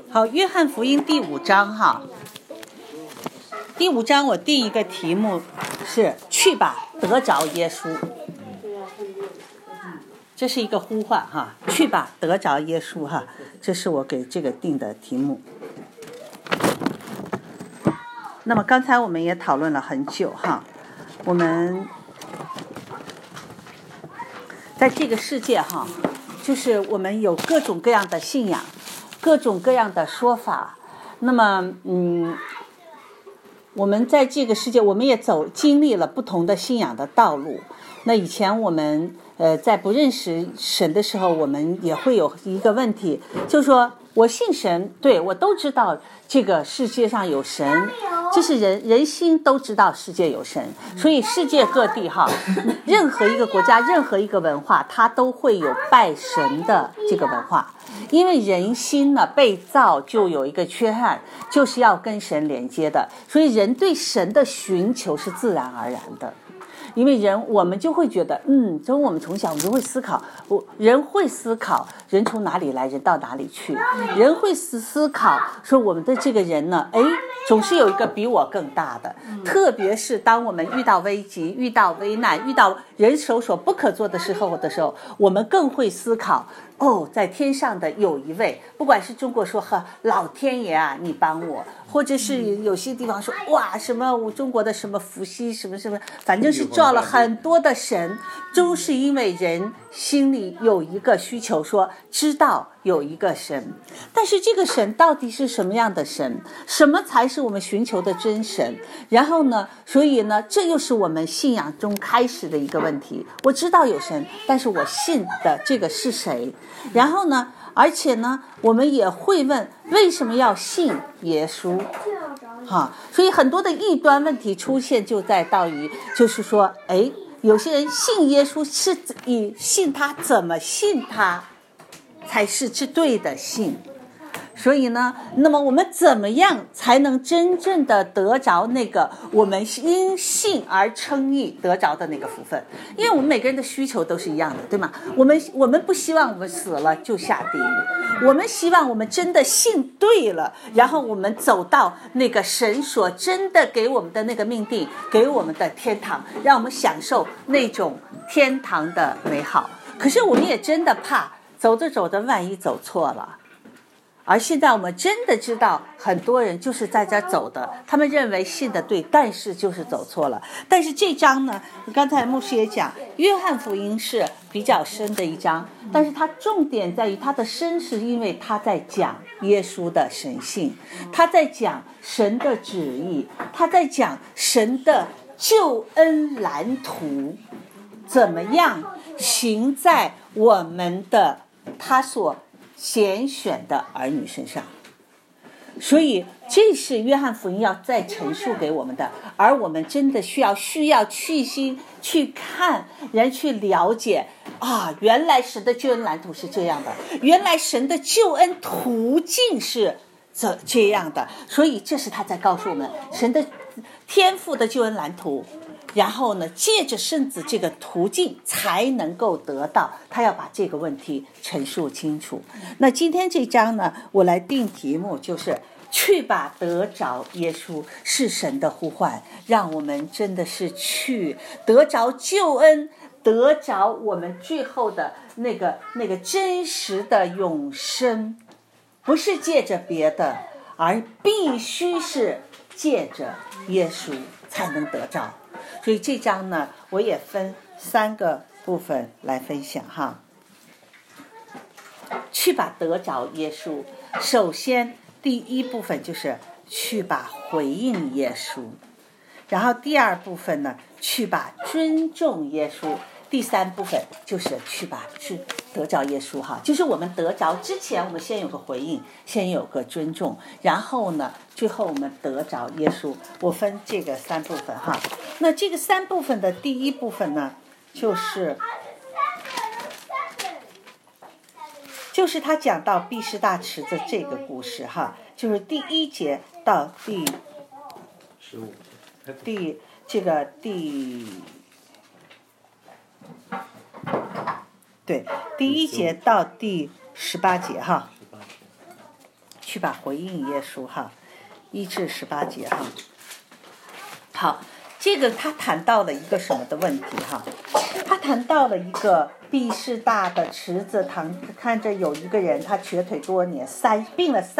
好，约翰福音第5章哈。第5章我定一个题目是去吧，得着耶稣。这是一个呼唤哈，去吧，得着耶稣哈，这是我给这个定的题目。那么刚才我们也讨论了很久哈，我们在这个世界哈，就是我们有各种各样的信仰，各种各样的说法。那么我们在这个世界，我们也经历了不同的信仰的道路。那以前我们在不认识神的时候，我们也会有一个问题，就是说我信神，对，我都知道这个世界上有神，这是人心都知道世界有神，所以世界各地哈，任何一个国家，任何一个文化，它都会有拜神的这个文化。因为人心呢被造就有一个缺憾，就是要跟神连接的，所以人对神的寻求是自然而然的。因为我们就会觉得我们从小我们就会思考，人会思考人从哪里来，人到哪里去，人会思考说我们的这个人呢，总是有一个比我更大的，特别是当我们遇到危机，遇到危难，遇到人手所不可做的时候，我们更会思考在天上的有一位，不管是中国说老天爷啊你帮我，或者是有些地方说哇什么中国的什么伏羲什么什么，反正是造了很多的神，都是因为人心里有一个需求，说知道有一个神，但是这个神到底是什么样的神，什么才是我们寻求的真神？然后呢，所以呢，这又是我们信仰中开始的一个问题。我知道有神，但是我信的这个是谁？然后呢，而且呢，我们也会问为什么要信耶稣？所以很多的异端问题出现就在于，就是说，有些人信耶稣是以信他，怎么信他才是对的信。所以呢，那么我们怎么样才能真正的得着那个我们因信而称义得着的那个福分？因为我们每个人的需求都是一样的，对吗？我们不希望我们死了就下地狱，我们希望我们真的信对了，然后我们走到那个神所真的给我们的那个命定，给我们的天堂，让我们享受那种天堂的美好。可是我们也真的怕走着走着万一走错了。而现在我们真的知道很多人就是在这走的，他们认为信的对，但是就是走错了。但是这章呢，刚才牧师也讲，约翰福音是比较深的一章，但是它重点在于它的深，是因为他在讲耶稣的神性，他在讲神的旨意，他在讲神的救恩蓝图怎么样行在我们的他所拣选的儿女身上。所以这是约翰福音要再陈述给我们的，而我们真的需要去心去看，人去了解原来神的救恩蓝图是这样的，原来神的救恩途径是这样的。所以这是他在告诉我们神的天父的救恩蓝图，然后呢，借着圣子这个途径才能够得到，他要把这个问题陈述清楚。那今天这章呢，我来定题目就是去吧，得着耶稣，是神的呼唤，让我们真的是去得着救恩，得着我们最后的那个真实的永生，不是借着别的，而必须是借着耶稣才能得着。所以这章呢，我也分3个部分来分享哈。去吧，得着耶稣。首先，第一部分就是去吧，回应耶稣。然后第二部分呢，去吧，尊重耶稣。第3部分就是去吧，去得着耶稣哈，就是我们得着之前，我们先有个回应，先有个尊重，然后呢，最后我们得着耶稣。我分这个3部分哈。那这个3部分的第一部分呢，就是他讲到毕士大池的这个故事哈，就是第1节到第第1节到第18节哈。 去吧，回应耶稣哈，1至18节哈。好，这个他谈到了一个什么的问题哈？他谈到了一个毕士大的池子旁，看着有一个人，他瘸腿多年，病了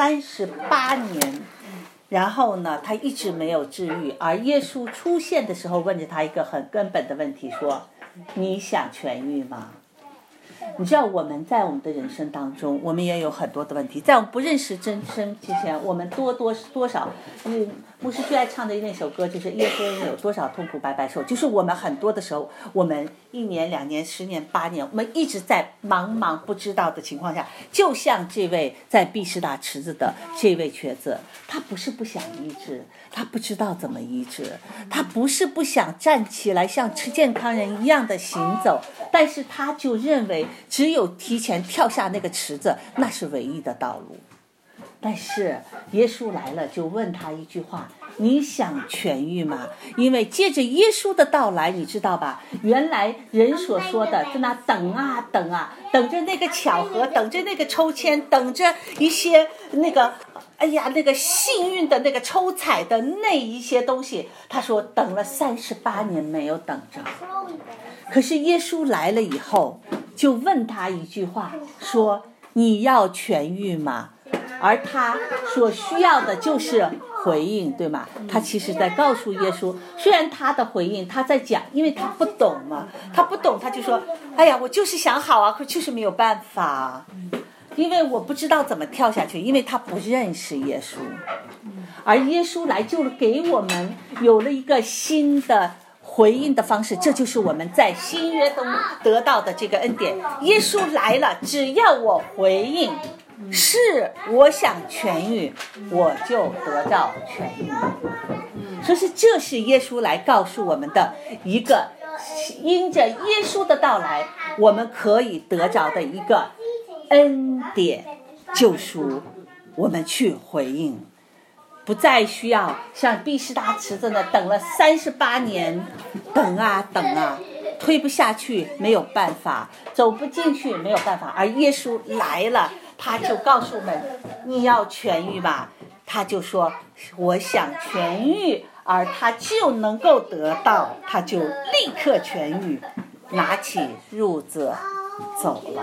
38年，然后呢，他一直没有治愈。而耶稣出现的时候，问着他一个很根本的问题，说：“你想痊愈吗？”你知道我们在我们的人生当中，我们也有很多的问题。在我们不认识真神之前，我们多少，牧师最爱唱的那首歌就是耶稣有多少痛苦白白受，就是我们很多的时候，我们1年、2年、10年、8年，我们一直在茫茫不知道的情况下，就像这位在毕士大池子的这位瘸子，他不是不想医治，他不知道怎么医治，他不是不想站起来像健康人一样的行走，但是他就认为只有提前跳下那个池子，那是唯一的道路。但是耶稣来了，就问他一句话：你想痊愈吗？因为借着耶稣的到来，你知道吧，原来人所说的在那等啊等啊，等着那个巧合，等着那个抽签，等着一些那个那个幸运的那个抽彩的那一些东西，他说等了38年没有等着。可是耶稣来了以后，就问他一句话，说：你要痊愈吗？而他所需要的就是回应，对吗？他其实在告诉耶稣，虽然他的回应他在讲，因为他不懂嘛，他不懂，他就说：哎呀，我就是想好啊，可就是没有办法，因为我不知道怎么跳下去，因为他不认识耶稣。而耶稣来就给我们有了一个新的回应的方式，这就是我们在新约中得到的这个恩典。耶稣来了，只要我回应，是我想痊愈，我就得到痊愈。所以这是耶稣来告诉我们的一个，因着耶稣的到来，我们可以得着的一个恩典救赎，我们去回应，不再需要像毕士大池子呢，等了38年，等啊等啊，推不下去，没有办法，走不进去，没有办法。而耶稣来了，他就告诉我们：你要痊愈吧？他就说：我想痊愈，而他就能够得到，他就立刻痊愈，拿起褥子走了。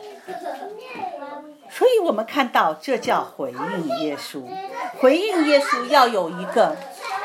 所以我们看到，这叫回应耶稣。回应耶稣要有一个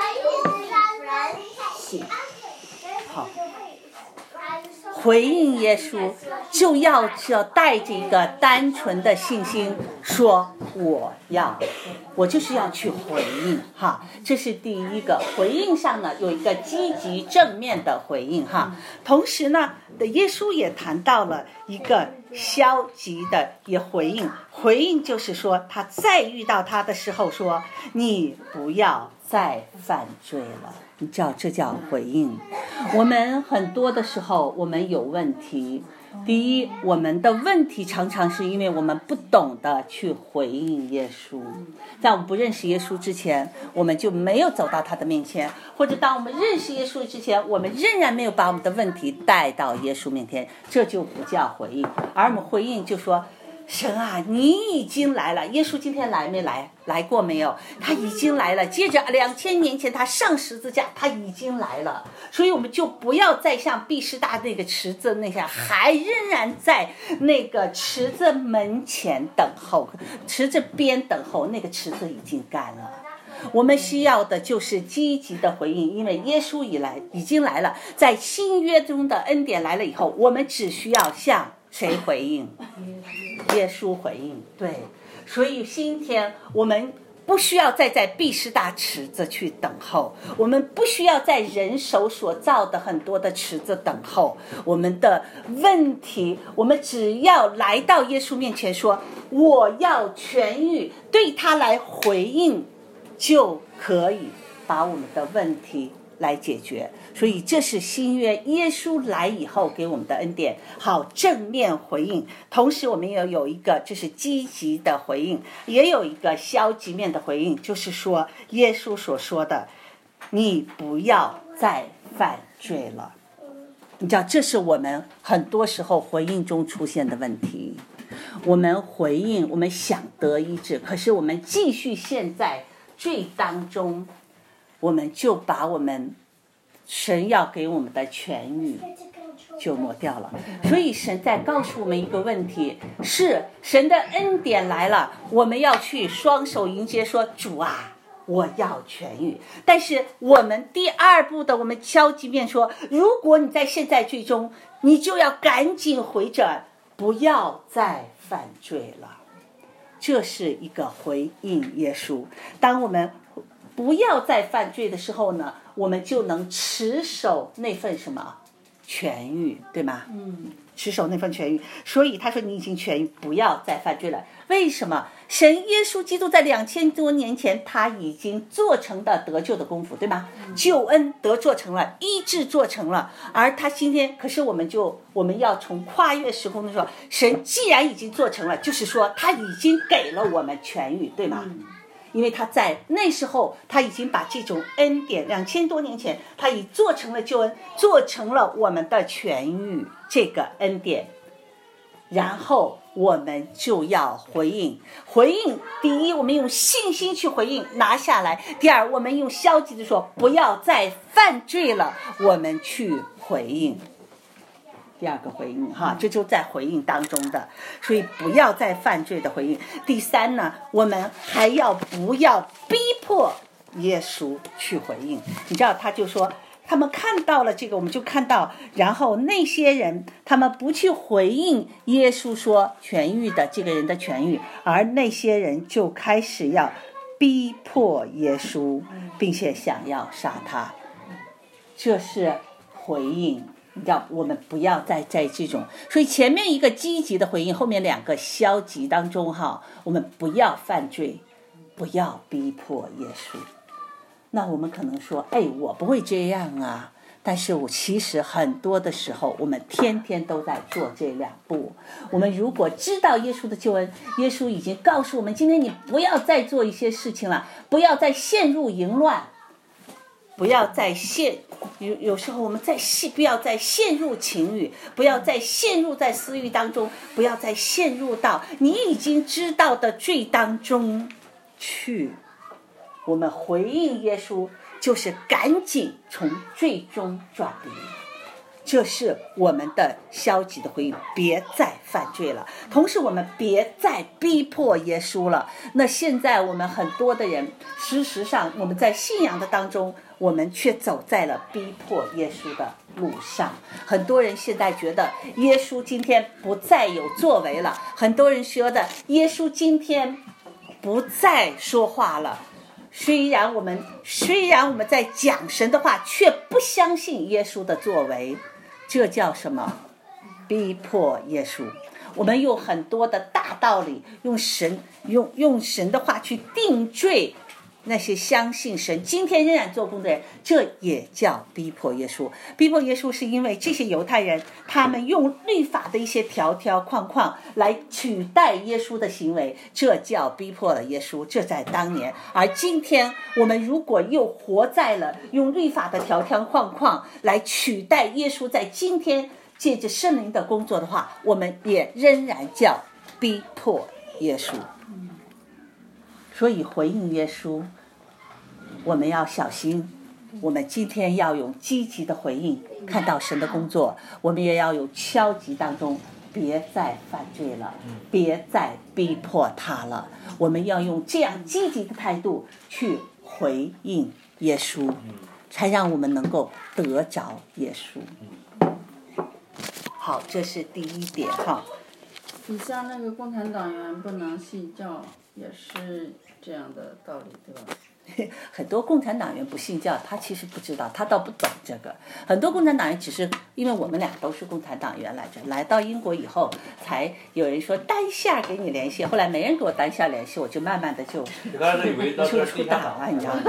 好，回应耶稣就要带着一个单纯的信心，说我就是要去回应哈，这是第一个。回应上呢有一个积极正面的回应哈，同时呢耶稣也谈到了一个消极的也回应。回应就是说，他再遇到他的时候说：你不要再犯罪了。你知道这叫回应。我们很多的时候我们有问题，第一，我们的问题常常是因为我们不懂得去回应耶稣。在我们不认识耶稣之前，我们就没有走到他的面前，或者当我们认识耶稣之前，我们仍然没有把我们的问题带到耶稣面前，这就不叫回应。而我们回应就说：神啊，你已经来了。耶稣今天来没来？来过没有？他已经来了。接着2000年前他上十字架，他已经来了。所以我们就不要再像毕士大那个池子那样，还仍然在那个池子门前等候，池子边等候，那个池子已经干了。我们需要的就是积极的回应，因为耶稣已经来了。在新约中的恩典来了以后，我们只需要向谁回应？耶稣回应。对，所以今天我们不需要再在毕士大池子去等候，我们不需要在人手所造的很多的池子等候。我们的问题，我们只要来到耶稣面前说：我要痊愈，对他来回应，就可以把我们的问题来解决。所以这是新约耶稣来以后给我们的恩典，好，正面回应。同时我们也有一个就是积极的回应，也有一个消极面的回应，就是说耶稣所说的：你不要再犯罪了。你知道这是我们很多时候回应中出现的问题。 我们回应，我们想得医治，可是我们继续陷在罪当中，我们就把我们神要给我们的痊愈就抹掉了。所以神在告诉我们一个问题，是神的恩典来了，我们要去双手迎接，说主啊，我要痊愈。但是我们第二步的，我们消极面说，如果你在陷在罪中，你就要赶紧回转，不要再犯罪了。这是一个回应耶稣。当我们不要再犯罪的时候呢，我们就能持守那份什么痊愈，对吗？持守那份痊愈。所以他说你已经痊愈，不要再犯罪了。为什么？神耶稣基督在2000多年前他已经做成的得救的功夫，对吗？救恩得做成了，医治做成了。而他今天，可是我们要从跨越时空的时候，神既然已经做成了，就是说他已经给了我们痊愈，对吗？因为他在那时候他已经把这种恩典2000多年前他已做成了救恩，做成了我们的痊愈这个恩典。然后我们就要回应。第一，我们用信心去回应拿下来。第二，我们用消极的说不要再犯罪了，我们去回应。第二个回应哈，这就在回应当中的，所以不要再犯罪的回应。第三呢，我们还要不要逼迫耶稣去回应？你知道，他就说他们看到了这个，我们就看到，然后那些人他们不去回应耶稣说痊愈的这个人的痊愈，而那些人就开始要逼迫耶稣，并且想要杀他。这是回应。你知道，我们不要再在这种，所以前面一个积极的回应，后面两个消极当中哈，我们不要犯罪，不要逼迫耶稣。那我们可能说，我不会这样啊，但是我其实很多的时候，我们天天都在做这两步。我们如果知道耶稣的救恩，耶稣已经告诉我们，今天你不要再做一些事情了，不要再陷入淫乱，不要再有时候我们不要再陷入情欲，不要再陷入在私欲当中，不要再陷入到你已经知道的罪当中去。我们回应耶稣，就是赶紧从罪中转离。这是我们的消极的回应，别再犯罪了。同时我们别再逼迫耶稣了。那现在我们很多的人，事实上我们在信仰的当中，我们却走在了逼迫耶稣的路上。很多人现在觉得耶稣今天不再有作为了，很多人说的耶稣今天不再说话了。虽然我们在讲神的话，却不相信耶稣的作为，这叫什么？逼迫耶稣。我们用很多的大道理，用神的话去定罪那些相信神今天仍然做工的人，这也叫逼迫耶稣。逼迫耶稣是因为这些犹太人他们用律法的一些条条框框来取代耶稣的行为，这叫逼迫了耶稣。这在当年。而今天我们如果又活在了用律法的条条框框来取代耶稣在今天借着圣灵的工作的话，我们也仍然叫逼迫耶稣。所以回应耶稣，我们要小心。我们今天要用积极的回应，看到神的工作，我们也要有消极当中，别再犯罪了，别再逼迫他了。我们要用这样积极的态度去回应耶稣，才让我们能够得着耶稣。好，这是第一点哈。 你像那个共产党员不能信教，也是这样的道理，对吧？ 很多共产党员不信教，他其实不知道，他倒不懂这个。很多共产党员只是因为我们俩都是共产党员来着，来到英国以后，才有人说单线给你联系，后来没人给我单线联系，我就慢慢的就出党了，你知道吗？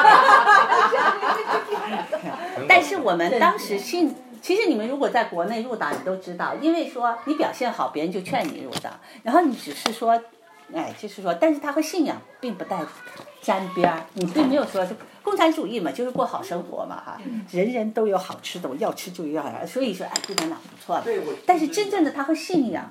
但是我们当时信。其实你们如果在国内入党，你都知道，因为说你表现好，别人就劝你入党，然后你只是说，就是说，但是他和信仰并不带沾边儿，你并没有说共产主义嘛，就是过好生活嘛哈，人人都有好吃的，我要吃就要，所以说共产党不错了。但是真正的他和信仰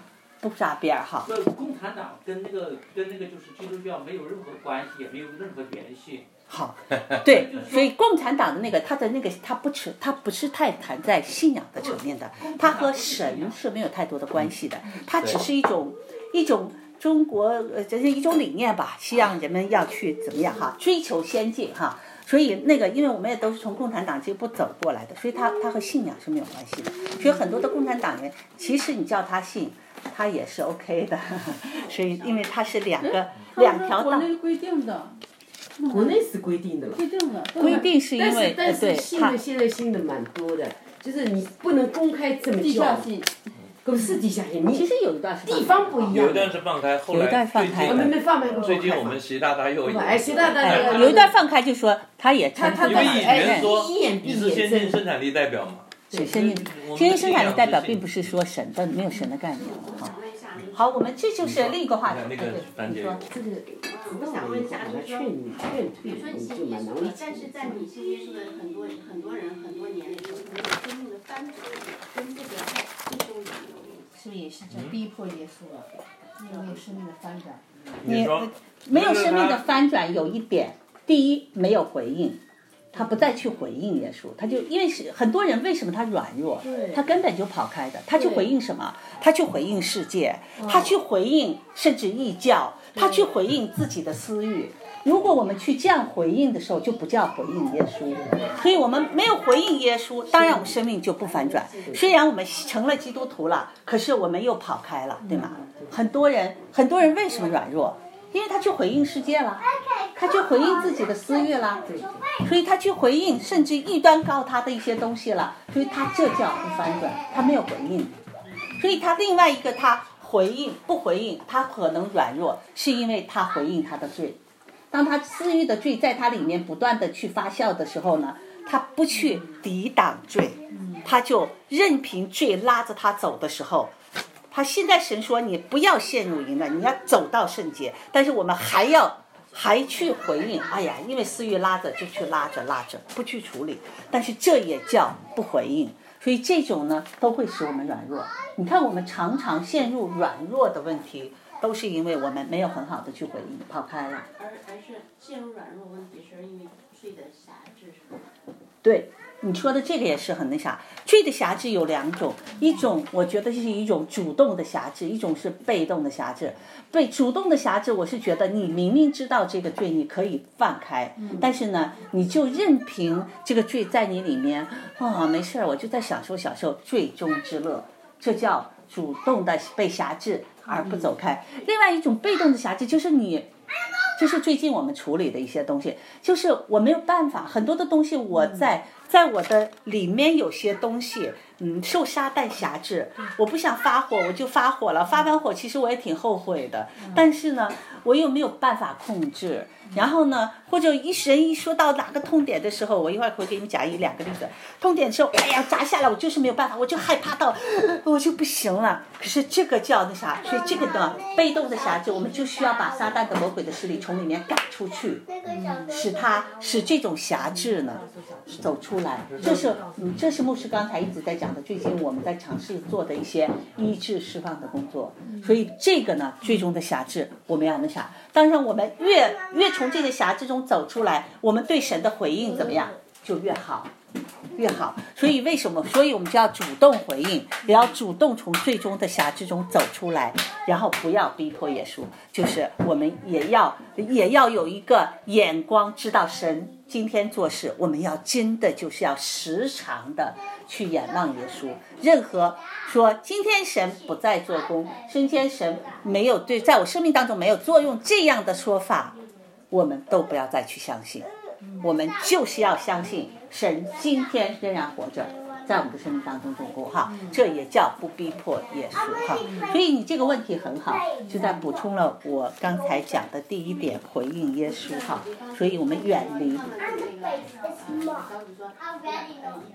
不搭边儿哈。 共产党跟那个就是基督教没有任何关系，也没有任何联系。 好，对，所以共产党的那个他不是太谈在信仰的层面的，他和神是没有太多的关系的，它只是一种中国这是一种理念吧，希望人们要去怎么样哈，追求先进哈。所以那个，因为我们也都是从共产党这一步走过来的，所以他和信仰是没有关系的。所以很多的共产党员，其实你叫他信，他也是 OK 的。所以因为他是两条道。 国内规定的。 国内是规定的了。 规定是因为但是信的现在信的蛮多的，就是你不能公开这么叫。可是地下信， 其实有一段是地方不一样。 有一段是放开，后来最近我们习大大又习大大有一段放开，就说他也因为以前说你是先进生产力代表嘛。 先进生产力代表并不是说神的，没有神的概念哈。好，我们这就是另一个话题。 那个樊姐， 我想问一下，劝退你就蛮难为情。 但是在你信耶稣的很多人很多年里头，你有生命的翻转，跟这个弟兄是不是也是这逼迫耶稣了？没有生命的翻转。 你没有生命的翻转有一点，第一没有回应。他不再去回应耶稣，他就因为是很多人为什么他软弱，他根本就跑开的，他去回应什么？他去回应世界，他去回应甚至异教，他去回应自己的私欲。如果我们去这样回应的时候，就不叫回应耶稣。所以我们没有回应耶稣，当然我们生命就不反转。虽然我们成了基督徒了，可是我们又跑开了，对吗？很多人为什么软弱？因为他去回应世界了，他去回应自己的私欲了，所以他去回应甚至异端告他的一些东西了，所以他这叫不反转，他没有回应。所以他另外一个他回应不回应，他可能软弱，是因为他回应他的罪。当他私欲的罪在他里面不断的去发酵的时候呢，他不去抵挡罪，他就任凭罪拉着他走的时候，他现在神说你不要陷入淫乱，你要走到圣洁，但是我们还去回应，哎呀，因为私欲拉着就去拉着，不去处理，但是这也叫不回应。所以这种呢都会使我们软弱。你看我们常常陷入软弱的问题，都是因为我们没有很好的去回应，跑开了。 而是陷入软弱问题，是因为罪的辖制，是吗？ 对。你说的这个也是很那啥，罪的辖制有两种，一种我觉得是一种主动的辖制，一种是被动的辖制。被主动的辖制，我是觉得你明明知道这个罪你可以放开，但是呢你就任凭这个罪在你里面，没事我就在享受罪中之乐，这叫主动的被辖制而不走开。另外一种被动的辖制，就是最近我们处理的一些东西，就是我没有办法，很多的东西我在我的里面有些东西，受撒旦辖制，我不想发火，我就发火了，发完火其实我也挺后悔的，但是呢，我又没有办法控制。然后呢，或者人一说到哪个痛点的时候，我一会儿会给你们讲两个例子。痛点的时候，哎呀，砸下来，我就是没有办法，我就害怕到，我就不行了。可是这个叫那啥，所以这个呢，被动的辖制，我们就需要把撒旦的魔鬼的势力从里面赶出去，使这种辖制呢走出来。这是牧师刚才一直在讲的，最近我们在尝试做的一些医治释放的工作。所以这个呢，最终的辖制我们要那啥。当然我们越从这个辖制中走出来，我们对神的回应怎么样就越好。所以为什么？所以我们就要主动回应，也要主动从最终的辖制中走出来，然后不要逼迫耶稣。就是我们也要有一个眼光，知道神今天做事，我们要真的就是要时常的去仰望耶稣。任何说今天神不再做工，今天神没有在我生命当中没有作用这样的说法，我们都不要再去相信。我们就是要相信神今天仍然活着，在我们的生命当中做工哈，这也叫不逼迫耶稣哈。所以你这个问题很好，就在补充了我刚才讲的第一点，回应耶稣哈。所以我们远离。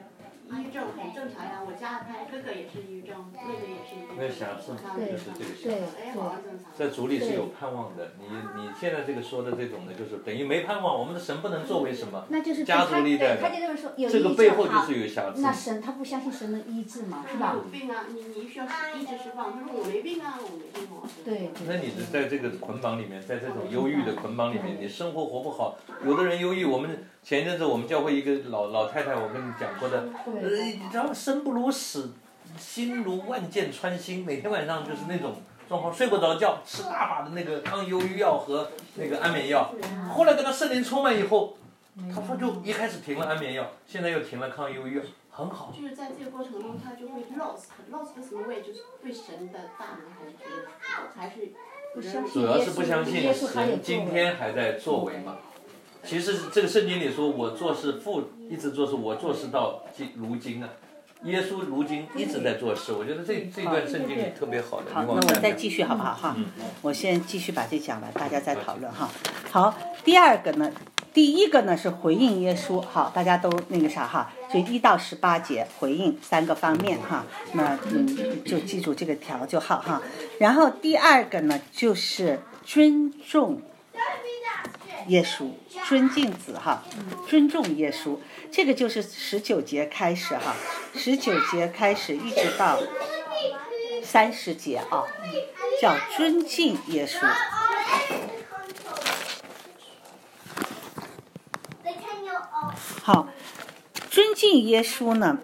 抑郁症很正常呀，我家哥哥也是抑郁症，妹妹也是抑郁症。 那瑕疵就是这个瑕疵。 哎，好像正常。 在主里是有盼望的，你现在这个说的这种呢，就是等于没盼望。我们的神不能作为什么？ 那就是家族历代他就这么说，有这个背后就是有瑕疵。 那神他不相信神能医治嘛，是吧？ 有病啊，你需要医治释放。他说我没病啊，我没病哦。 对。 那你是在这个捆绑里面，在这种忧郁的捆绑里面，你生活活不好。有的人忧郁，我们前一阵子我们教会一个老太太，我跟你讲过的，你知道生不如死，心如万箭穿心，每天晚上就是那种状况，睡不着觉，吃大把的那个抗忧郁药和那个安眠药。后来跟他圣灵充满以后，他说就一开始停了安眠药，现在又停了抗忧郁药，很好。 就是在这个过程中，他就会 lost 的什么位，就是对神的大能还是不相信。 主要是不相信神今天还在作为嘛。其实这个圣经里说，我做事父一直做事，我做事到如今啊。耶稣如今一直在做事，我觉得这段圣经里特别好的。 好，那我再继续好不好哈？我先继续把这讲完，大家再讨论哈。好，第一个呢是回应耶稣，好，大家都那个啥哈，就1到18节回应3个方面哈，那就记住这个条就好哈。然后第二个呢就是尊重耶稣，尊敬子哈，尊重耶稣，这个就是19节开始哈，19节开始一直到30节啊，叫尊敬耶稣。好，尊敬耶稣呢，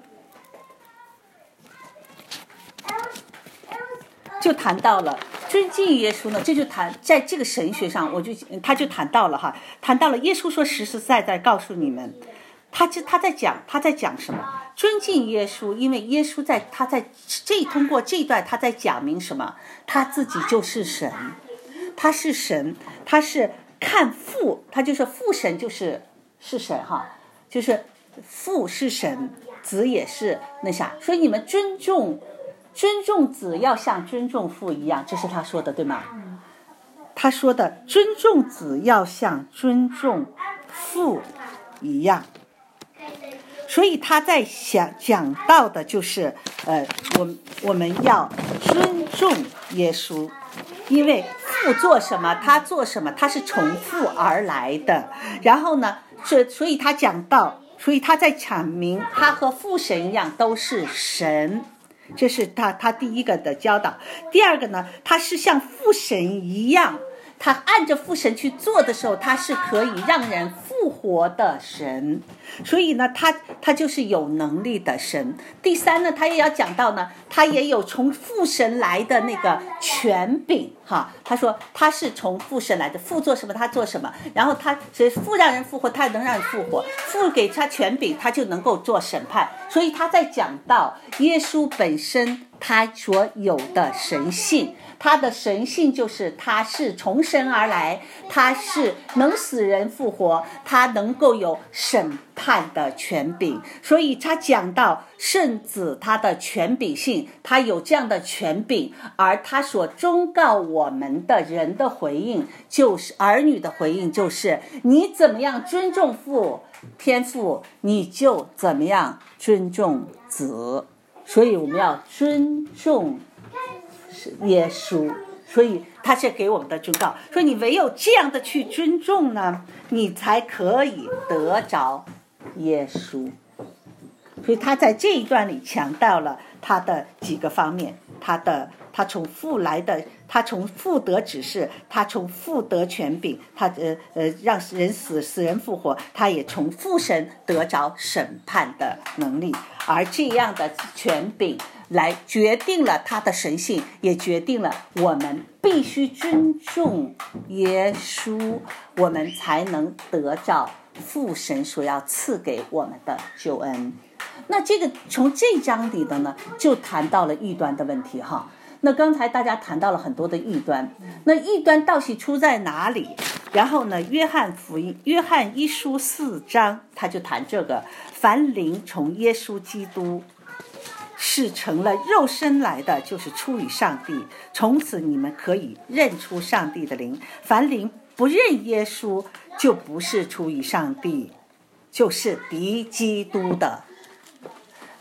就谈到了尊敬耶稣呢，这就谈在这个神学上，他就谈到了哈，谈到了耶稣说实实在在告诉你们，他在讲什么？尊敬耶稣，因为耶稣通过这段他在讲明什么？他自己就是神，他是神，他是看父，他就是父神是神哈，就是父是神，子也是那啥，所以你们尊重子要像尊重父一样，这是他说的对吗？他说的尊重子要像尊重父一样，所以他在讲到的就是我们要尊重耶稣，因为父做什么他做什么，他是从父而来的。然后呢，所以他讲到，所以他在阐明他和父神一样都是神，这是他第一个的教导。第二个呢，他是像父神一样，他按着父神去做的时候，他是可以让人复活的神，所以呢他就是有能力的神。第三呢，他也要讲到呢，他也有从父神来的那个权柄哈。他说他是从父神来的，父做什么他做什么，然后他是父让人复活，他能让人复活，父给他权柄，他就能够做审判。所以他在讲到耶稣本身他所有的神性，他的神性就是他是从神而来，他是能使人复活，他能够有审判的权柄。所以他讲到圣子他的权柄性，他有这样的权柄，而他所忠告我们的人的回应，就是儿女的回应，就是你怎么样尊重天父，你就怎么样尊重子。所以我们要尊重耶稣，所以他是给我们的忠告，所以你唯有这样的去尊重呢，你才可以得着耶稣。所以他在这一段里强调了他的几个方面，他从父来的，他从父得指示，他从父得权柄，他让人死人复活，他也从父神得着审判的能力。而这样的权柄来决定了他的神性，也决定了我们必须尊重耶稣，我们才能得着父神所要赐给我们的救恩。那这个从这章里的呢，就谈到了异端的问题哈。那刚才大家谈到了很多的异端，那异端到底出在哪里？然后呢，约翰一书4章他就谈这个，凡灵从耶稣基督是成了肉身来的，就是出于上帝，从此你们可以认出上帝的灵。凡灵不认耶稣，就不是出于上帝，就是敌基督的。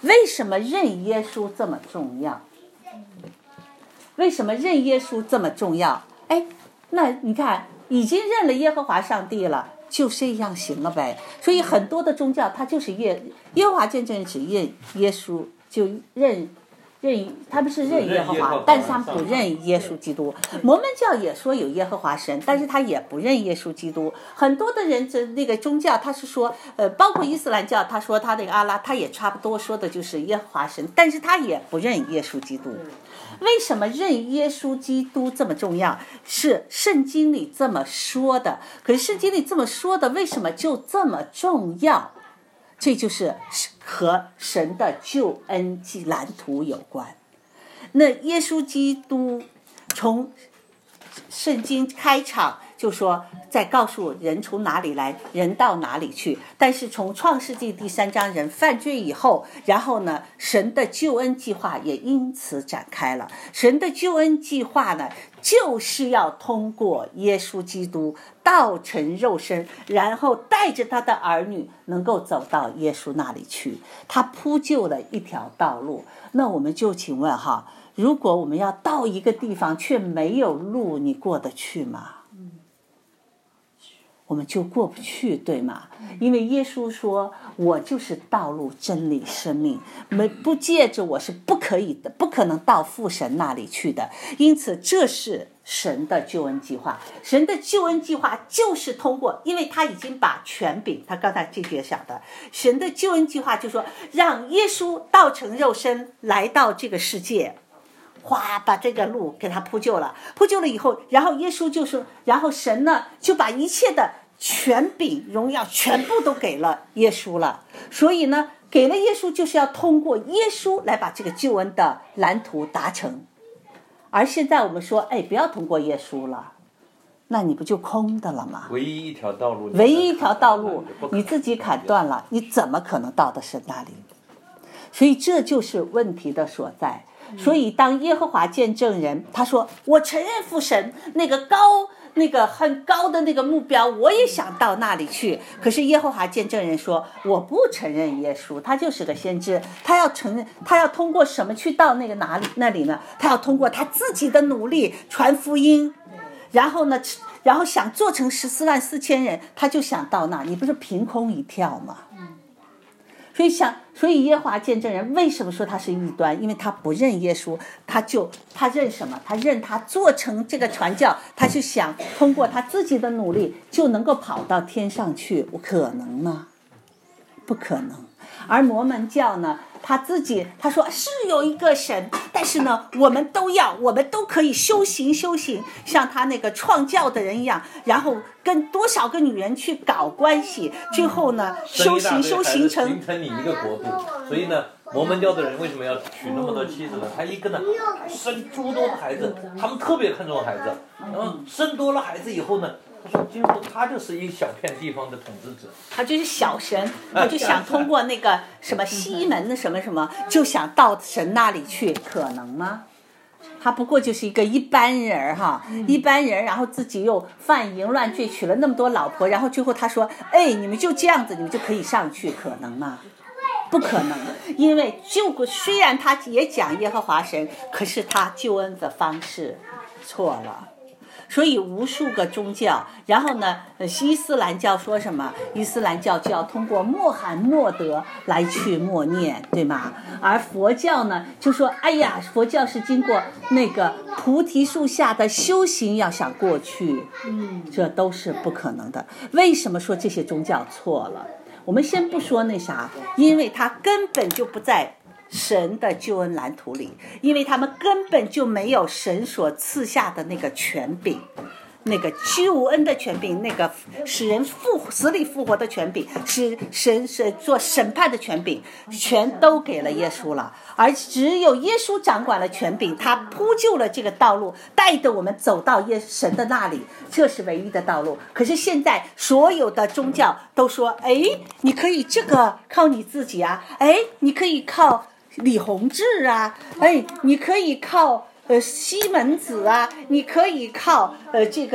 为什么认耶稣这么重要？为什么认耶稣这么重要？哎，那你看，已经认了耶和华上帝了，就这样行了呗。所以很多的宗教，它就是耶和华见证人只认耶稣，就认他们是认耶和华，但是他们不认耶稣基督。摩门教也说有耶和华神，但是他也不认耶稣基督。很多的人那个宗教，他是说，包括伊斯兰教，他说他那个阿拉，他也差不多说的就是耶和华神，但是他也不认耶稣基督。为什么认耶稣基督这么重要？是圣经里这么说的。可是圣经里这么说的，为什么就这么重要？这就是和神的救恩及蓝图有关。那耶稣基督从圣经开场就说，在告诉人从哪里来，人到哪里去。但是从创世纪第3章人犯罪以后，然后呢，神的救恩计划也因此展开了。神的救恩计划呢，就是要通过耶稣基督道成肉身，然后带着他的儿女能够走到耶稣那里去。他铺就了一条道路。那我们就请问哈，如果我们要到一个地方却没有路，你过得去吗？我们就过不去，对吗？因为耶稣说，我就是道路真理生命，不借着我是不可以的，不可能到父神那里去的。因此这是神的救恩计划。神的救恩计划就是通过，因为他已经把权柄，他刚才这节讲的，神的救恩计划就是说，让耶稣道成肉身来到这个世界，把这个路给他铺就了以后，然后耶稣就说，然后神呢就把一切的权柄荣耀全部都给了耶稣了。所以呢，给了耶稣就是要通过耶稣来把这个救恩的蓝图达成。而现在我们说，不要通过耶稣了，那你不就空的了吗？ 唯一一条道路你自己砍断了，你怎么可能到的神那里？所以这就是问题的所在。所以当耶和华见证人他说，我承认父神那个很高的那个目标，我也想到那里去。可是耶和华见证人说，我不承认耶稣，他就是个先知，他要承认，他要通过什么去到那里呢？他要通过他自己的努力传福音，然后想做成144000人，他就想到那，你不是凭空一跳吗？所以耶和华见证人为什么说他是异端？因为他不认耶稣，他认什么？他认他做成这个传教，他就想通过他自己的努力就能够跑到天上去，可能吗？不可能。而摩门教呢，他说是有一个神，但是呢，我们都可以修行，像他那个创教的人一样，然后跟多少个女人去搞关系，最后呢，修行成你一个国度。所以呢，摩门教的人为什么要娶那么多妻子呢？他一个呢，生诸多的孩子，他们特别看重孩子，然后生多了孩子以后呢，他说今后他就是一小片地方的统治者， 他就是小神，他就想通过那个什么西门什么，就想到神那里去，可能吗？他不过就是一个一般人一般人，然后自己又犯淫乱罪，娶了那么多老婆，然后最后他说，你们就这样子，你们就可以上去，可能吗？不可能。因为虽然他也讲耶和华神，可是他救恩的方式错了。所以无数个宗教，然后呢，伊斯兰教说什么？伊斯兰教就要通过穆罕默德来去默念，对吗？而佛教呢，就说，佛教是经过那个菩提树下的修行，要想过去，这都是不可能的。为什么说这些宗教错了？我们先不说那啥，因为它根本就不在神的救恩蓝图里，因为他们根本就没有神所赐下的那个权柄，那个救恩的权柄，那个使人死里复活的权柄，使神做审判的权柄，全都给了耶稣了。而只有耶稣掌管了权柄，他铺就了这个道路，带着我们走到神的那里，这是唯一的道路。可是现在所有的宗教都说，你可以这个靠你自己啊，你可以靠李洪志啊，你可以靠西门子啊，你可以靠这个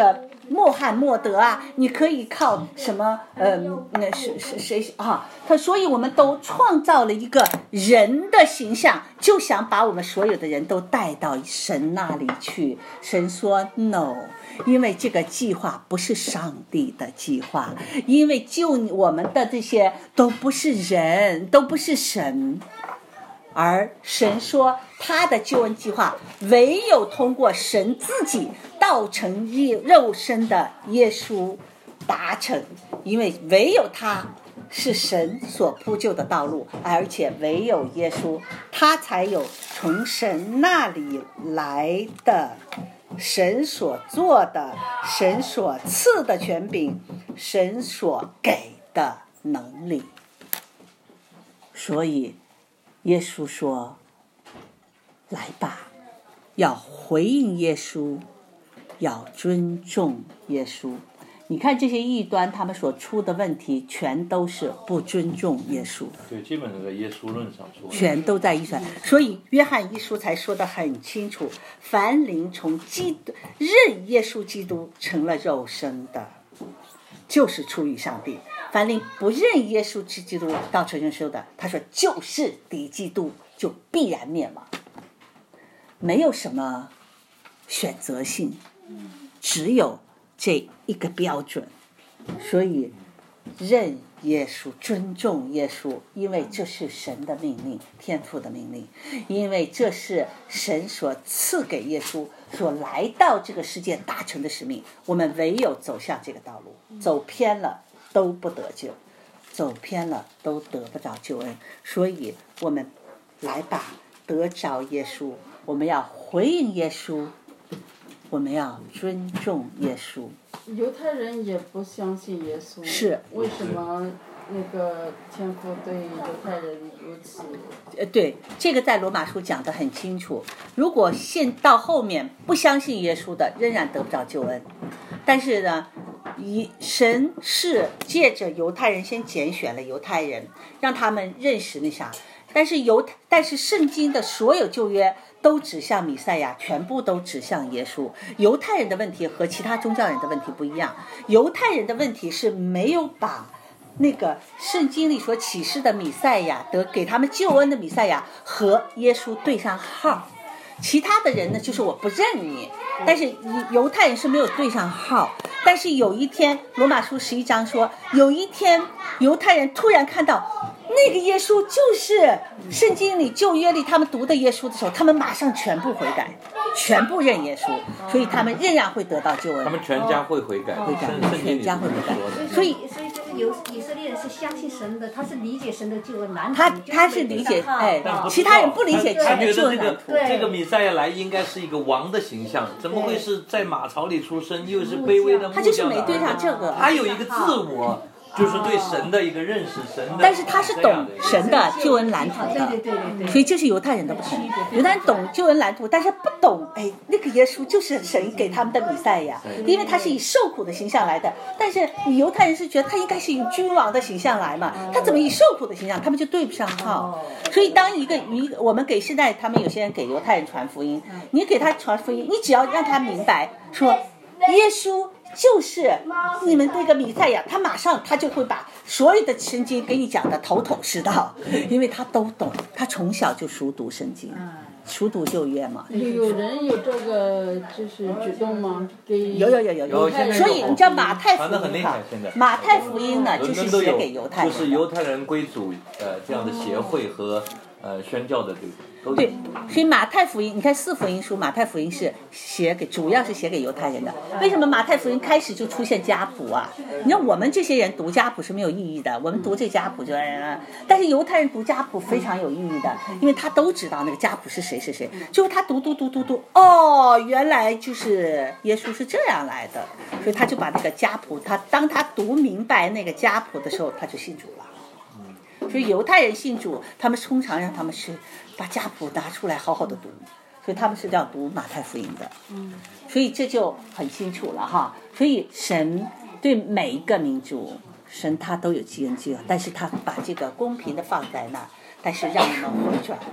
穆罕默德啊，你可以靠什么那是谁啊？所以我们都创造了一个人的形象，就想把我们所有的人都带到神那里去。神说 no， 因为这个计划不是上帝的计划，因为救我们的这些都不是人，都不是神。而神说他的救恩计划唯有通过神自己道成肉身的耶稣达成，因为唯有他是神所铺就的道路，而且唯有耶稣他才有从神那里来的神所做的神所赐的权柄，神所给的能力。所以耶稣说来吧，要回应耶稣，要尊重耶稣。你看这些异端他们所出的问题全都是不尊重耶稣， 对，基本上在耶稣论上出， 全都在异端。所以约翰一书才说得很清楚，凡灵从基督认耶稣基督成了肉身的，就是出于上帝；凡灵不认耶稣基督道成肉身的，他说就是敌基督，就必然灭亡。没有什么选择性，只有这一个标准。所以认耶稣，尊重耶稣，因为这是神的命令，天父的命令，因为这是神所赐给耶稣所来到这个世界达成的使命。我们唯有走向这个道路，走偏了都不得救，走偏了都得不着救恩。所以我们来吧，得着耶稣，我们要回应耶稣，我们要尊重耶稣。 犹太人也不相信耶稣， 是为什么那个天父对犹太人如此？ 对，这个在罗马书讲得很清楚。如果现到后面不相信耶稣的，仍然得不着救恩。但是呢，神是借着犹太人先拣选了犹太人，让他们认识那啥。但是圣经的所有旧约都指向弥赛亚，全部都指向耶稣。犹太人的问题和其他宗教人的问题不一样，犹太人的问题是没有把那个圣经里所启示的弥赛亚得给他们救恩的弥赛亚和耶稣对上号。其他的人呢，就是我不认你，但是犹太人是没有对上号。但是有一天，罗马书11章说，有一天犹太人突然看到那个耶稣就是圣经里旧约里他们读的耶稣的时候，他们马上全部悔改，全部认耶稣，所以他们仍然会得到救恩。 他们全家会悔改， 全家会悔改。所以这个以色列人是相信神的，他是理解神的救恩蓝图， 他是理解，其他人不理解神的救恩蓝图。 这个弥赛亚来应该是一个王的形象，怎么会是在马槽里出生，又是卑微的木匠？ 他就是没对上这个， 他有一个自我。就是对神的一个认识，神的， 但是他是懂神的救恩蓝图的， 对， 所以这是犹太人的不同。犹太人懂救恩蓝图，但是不懂，那个耶稣就是神给他们的弥赛亚，因为他是以受苦的形象来的。但是犹太人是觉得他应该是以君王的形象来嘛，他怎么以受苦的形象，他们就对不上号。所以当我们给现在他们有些人给犹太人传福音，你给他传福音，你只要让他明白说耶稣就是你们这个弥赛亚，他马上他就会把所有的圣经给你讲的头头是道，因为他都懂，他从小就熟读圣经，熟读旧约嘛。 有人有这个就是举动吗？ 有，所以你知道马太福音哈，马太福音呢就是写给犹太人， 就是犹太人归主这样的协会和宣教的这个。 对，所以马太福音，你看4福音书，马太福音是主要是写给犹太人的。为什么马太福音开始就出现家谱啊？你看我们这些人读家谱是没有意义的，我们读这家谱但是犹太人读家谱非常有意义的，因为他都知道那个家谱是谁，就是他读，原来就是耶稣是这样来的，所以他就把那个家谱，当他读明白那个家谱的时候，他就信主了。所以犹太人信主，他们通常让他们是把家谱拿出来好好的读，所以他们是要读马太福音的。所以这就很清楚了哈。所以神对每一个民族，神他都有救恩计划，但是他把这个公平的放在那，但是让我们回转，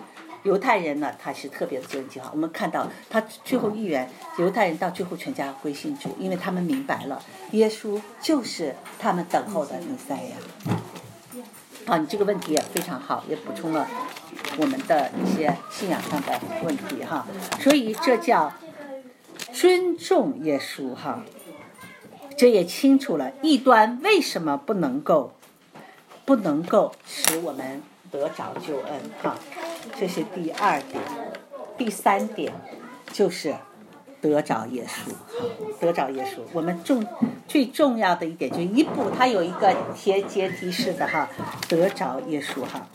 犹太人呢，他是特别的救恩计划。我们看到他最后预言，犹太人到最后全家归信主，因为他们明白了耶稣就是他们等候的弥赛亚。好，你这个问题也非常好，也补充了我们的一些信仰上的问题哈。所以这叫尊重耶稣哈。这也清楚了异端为什么不能够使我们得着救恩哈。这是第2点。第3点就是得着耶稣，得着耶稣。我们最重要的一点就是一步，它有一个阶梯式的哈，得着耶稣哈。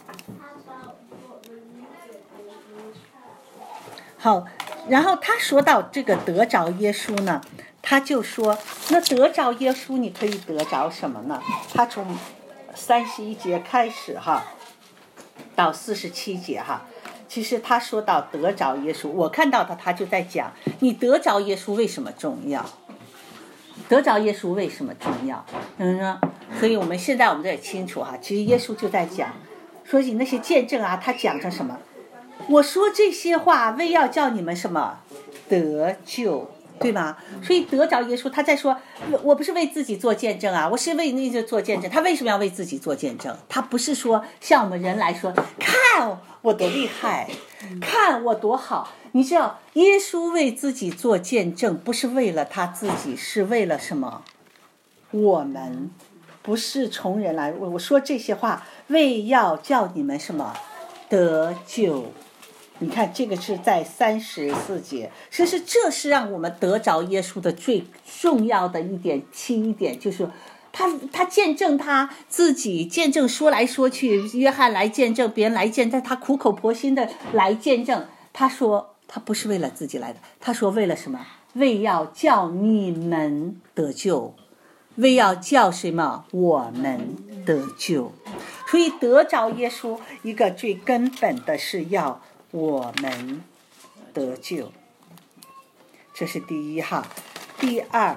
好，然后他说到这个得着耶稣呢，他就说，那得着耶稣你可以得着什么呢？他从31节开始哈，到47节哈。其实他说到得着耶稣，我看到他就在讲你得着耶稣为什么重要，得着耶稣为什么重要。所以我们现在我们也清楚哈，其实耶稣就在讲，说起那些见证啊，他讲着什么？我说这些话为要叫你们什么得救，对吧？所以得着耶稣，他在说，我不是为自己做见证啊，我是为那些做见证。他为什么要为自己做见证？他不是说像我们人来说，看我多厉害，看我多好。你知道，耶稣为自己做见证，不是为了他自己，是为了什么？我们不是从人来，我说这些话，为要叫你们什么得救。你看这个是在34节，其实这是让我们得着耶稣的最重要的一点，7点，就是他见证他自己，见证说来说去，约翰来见证，别人来见证，他苦口婆心的来见证。他说他不是为了自己来的，他说为了什么？为要叫你们得救，为要叫什么？我们得救。所以得着耶稣一个最根本的是要我们得救，这是第一哈。第2，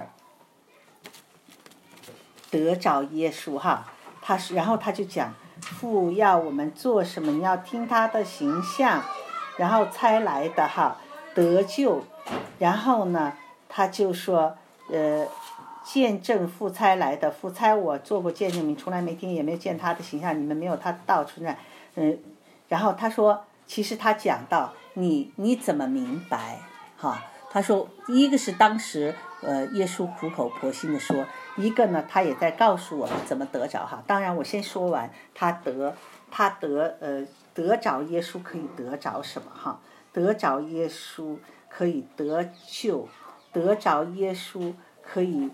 得着耶稣哈，然后他就讲父要我们做什么，你要听他的形象，然后猜来的哈，得救。然后呢，他就说见证父差来的，父差我做过见证，你从来没听也没有见他的形象，你们没有他道存在。然后他说，其实他讲到你怎么明白哈？他说一个是当时耶稣苦口婆心的说，一个呢他也在告诉我们怎么得着哈。当然我先说完他得着耶稣可以得着什么哈？得着耶稣可以得救，得着耶稣可以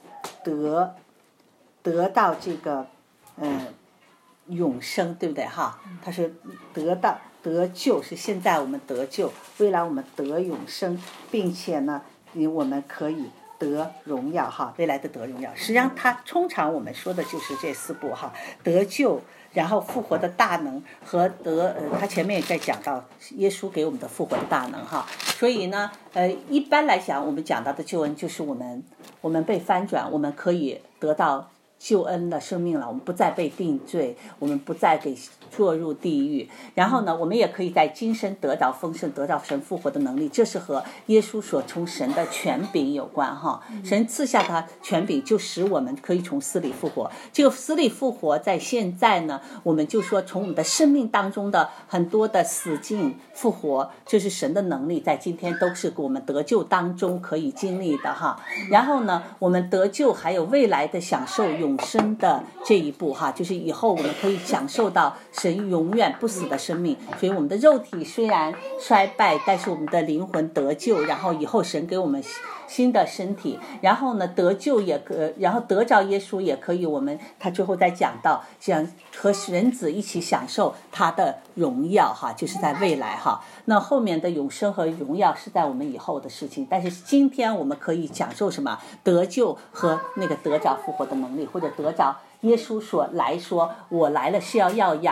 得到这个永生，对不对哈？他是得救，是现在我们得救，未来我们得永生，并且呢我们可以得荣耀哈，未来的得荣耀。实际上他通常我们说的就是这4步哈，得救，然后复活的大能和他前面也在讲到耶稣给我们的复活的大能哈。所以呢一般来讲我们讲到的救恩就是我们被翻转，我们可以得到救恩的生命了，我们不再被定罪，我们不再给坐入地狱。然后呢我们也可以在今生得着丰盛，得到神复活的能力，这是和耶稣所从神的权柄有关哈。神赐下他权柄，就使我们可以从死里复活。这个死里复活在现在呢，我们就说从我们的生命当中的很多的死境复活，这是神的能力，在今天都是我们得救当中可以经历的哈。然后呢我们得救还有未来的享受永生的这一步哈，就是以后我们可以享受到神永远不死的生命。所以我们的肉体虽然衰败，但是我们的灵魂得救，然后以后神给我们新的身体，然后呢得救然后得着耶稣也可以，他最后再讲到想和人子一起享受他的荣耀哈，就是在未来哈。那后面的永生和荣耀是在我们以后的事情，但是今天我们可以享受什么？得救和那个得着复活的能力，或者得着耶稣所来说我来了是要羊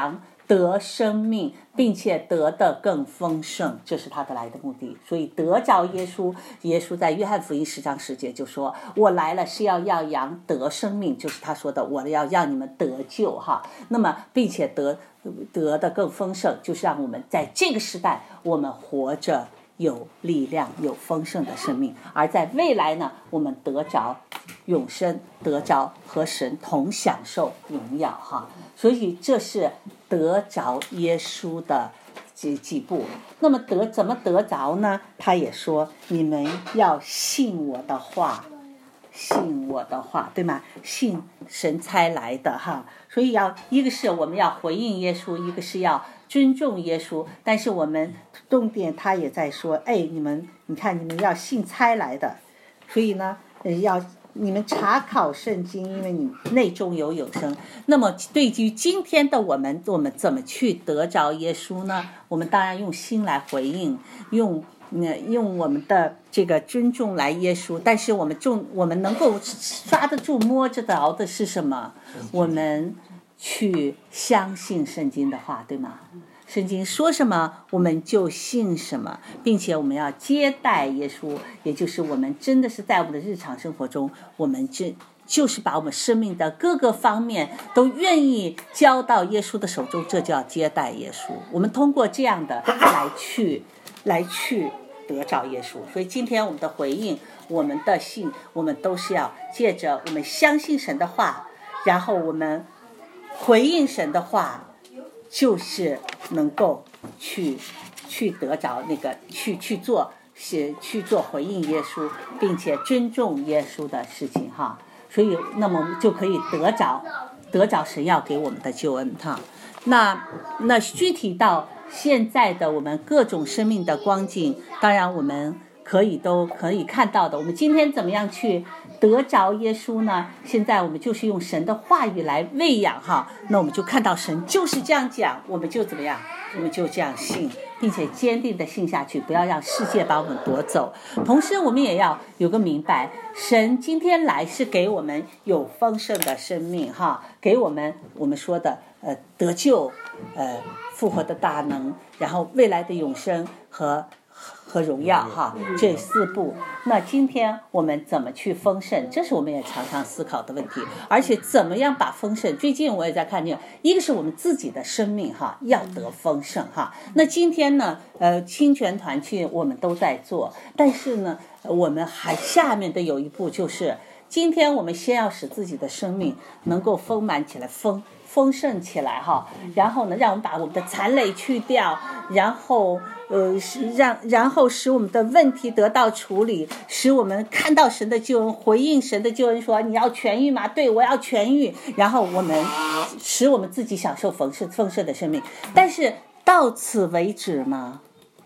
得生命，并且得的更丰盛，这是他的来的目的。所以得着耶稣，耶稣在约翰福音10章10节就说，我来了是要羊得生命，就是他说的我要让你们得救哈。那么并且得的更丰盛，就是让我们在这个时代我们活着有力量，有丰盛的生命。而在未来呢，我们得着永生，得着和神同享受荣耀哈。所以这是得着耶稣的几步。那么怎么得着呢？他也说你们要信我的话，信我的话，对吗？信神差来的哈。所以一个是我们要回应耶稣，一个是要尊重耶稣。但是我们重点他也在说，你看你们要信差来的，所以呢要你们查考圣经，因为你内中有永生。那么对于今天的我们怎么去得着耶稣呢？我们当然用心来回应，用我们的这个尊重来耶稣。但是我们能够抓得住摸着着的是什么？我们去相信圣经的话，对吗？圣经说什么我们就信什么，并且我们要接待耶稣，也就是我们真的是在我们的日常生活中，我们就是把我们生命的各个方面都愿意交到耶稣的手中，这叫接待耶稣。我们通过这样的来去得着耶稣。所以今天我们的回应，我们的信，我们都是要借着我们相信神的话，然后我们回应神的话，就是能够去得着那个去做回应耶稣，并且尊重耶稣的事情哈。所以那么我们就可以得着神要给我们的救恩哈。那具体到现在的我们各种生命的光景，当然我们都可以看到的。我们今天怎么样去得着耶稣呢？现在我们就是用神的话语来喂养哈。那我们就看到神就是这样讲，我们就怎么样？我们就这样信，并且坚定的信下去，不要让世界把我们夺走。同时我们也要有个明白，神今天来是给我们有丰盛的生命哈，给我们说的得救，复活的大能，然后未来的永生和荣耀哈，这4步。那今天我们怎么去丰盛，这是我们也常常思考的问题。而且怎么样把丰盛，最近我也在看见，一个是我们自己的生命哈，要得丰盛哈。那今天呢清泉团契我们都在做，但是呢我们还下面的有一步，就是今天我们先要使自己的生命能够丰满起来，丰盛起来哈。然后呢让我们把我们的残累去掉，然后使我们的问题得到处理，使我们看到神的救恩，回应神的救恩，说你要痊愈吗？对，我要痊愈。然后我们使我们自己享受丰盛的生命。但是到此为止吗？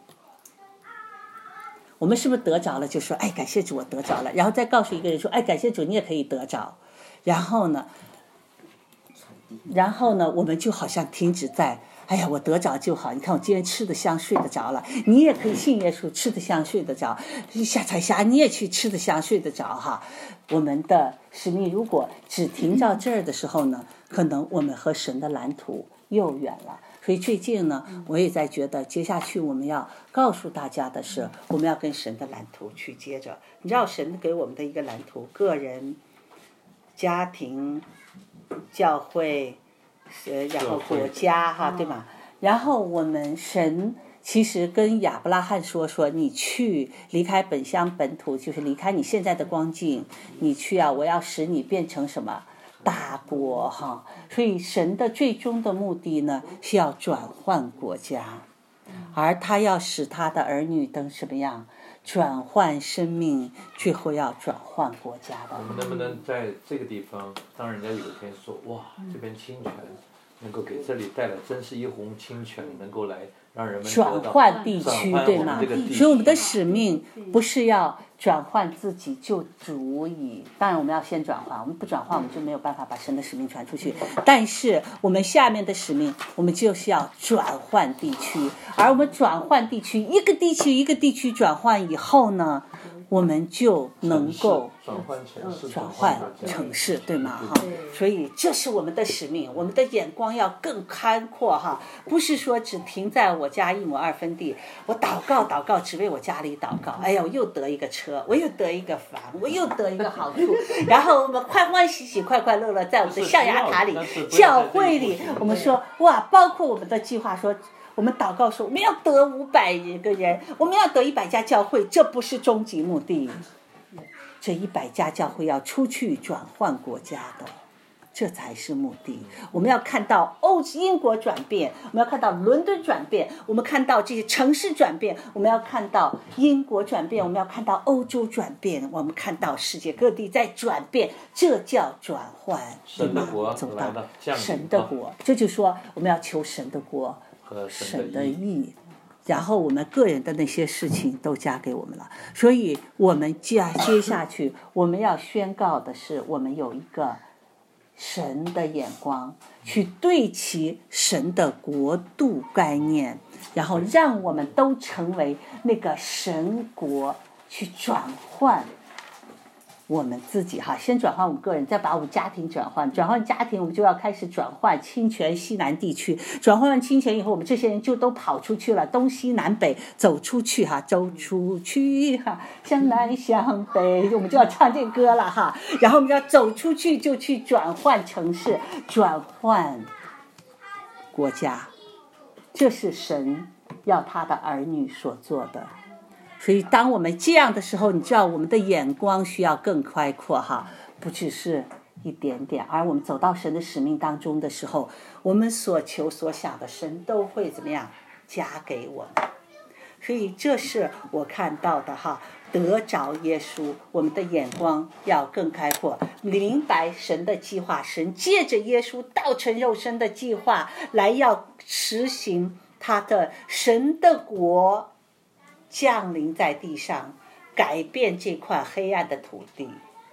我们是不是得着了就说感谢主我得着了，然后再告诉一个人说感谢主你也可以得着，然后呢我们就好像停止在我得着就好，你看我今天吃得香睡得着了，你也可以信耶稣吃得香睡得着，下彩霞你也去吃得香睡得着哈。我们的使命如果只停到这儿的时候呢，可能我们和神的蓝图又远了。所以最近呢我也在觉得接下去我们要告诉大家的是，我们要跟神的蓝图去接着。你知道神给我们的一个蓝图，个人、家庭、教会，然后国家哈，对吧？然后我们神其实跟亚伯拉罕说你去离开本乡本土，就是离开你现在的光景，你去我要使你变成什么大国哈。所以神的最终的目的呢是要转换国家，而他要使他的儿女等什么样转换生命，最后要转换国家的。 我们能不能在这个地方，当人家有一天说哇这边清泉能够给这里带来真是一泓清泉，能够来让人们转换地区，对吗？所以我们的使命不是要转换自己就足以，当然我们要先转换，我们不转换我们就没有办法把神的使命传出去。但是我们下面的使命，我们就是要转换地区，而我们转换地区，一个地区转换以后呢， 我们就能够转换城市，对吗？哈，所以这是我们的使命，我们的眼光要更开阔哈，不是说只停在我家1亩2分地，我祷告只为我家里祷告，哎呀，我又得一个车，我又得一个房，我又得一个好处，然后我们欢欢喜喜、快快乐乐在我们的象牙塔里、教会里，我们说哇，包括我们的计划说。我们祷告说，我们要得500个人，我们要得100家教会，这不是终极目的。这100家教会要出去转换国家的，这才是目的。我们要看到英国转变，我们要看到伦敦转变，我们看到这些城市转变，我们要看到英国转变，我们要看到欧洲转变，我们看到世界各地在转变，这叫转换。 神的国走来了， 神的国，这就说我们要求神的国。神的义，然后我们个人的那些事情都加给我们了，所以我们接下去我们要宣告的是，我们有一个神的眼光去对齐神的国度概念，然后让我们都成为那个神国，去转换我们自己哈，先转换我们个人，再把我们家庭转换家庭，我们就要开始转换清泉西南地区，转换完清泉以后，我们这些人就都跑出去了，东西南北走出去哈，走出去哈，向南向北，我们就要唱这歌了哈，然后我们要走出去，就去转换城市，转换国家，这是神要他的儿女所做的。所以当我们这样的时候，你知道我们的眼光需要更开阔哈，不只是一点点，而我们走到神的使命当中的时候，我们所求所想的神都会怎么样加给我们。所以这是我看到的哈，得着耶稣，我们的眼光要更开阔，明白神的计划，神借着耶稣道成肉身的计划来要实行他的神的国降临在地上，改变这块黑暗的土地，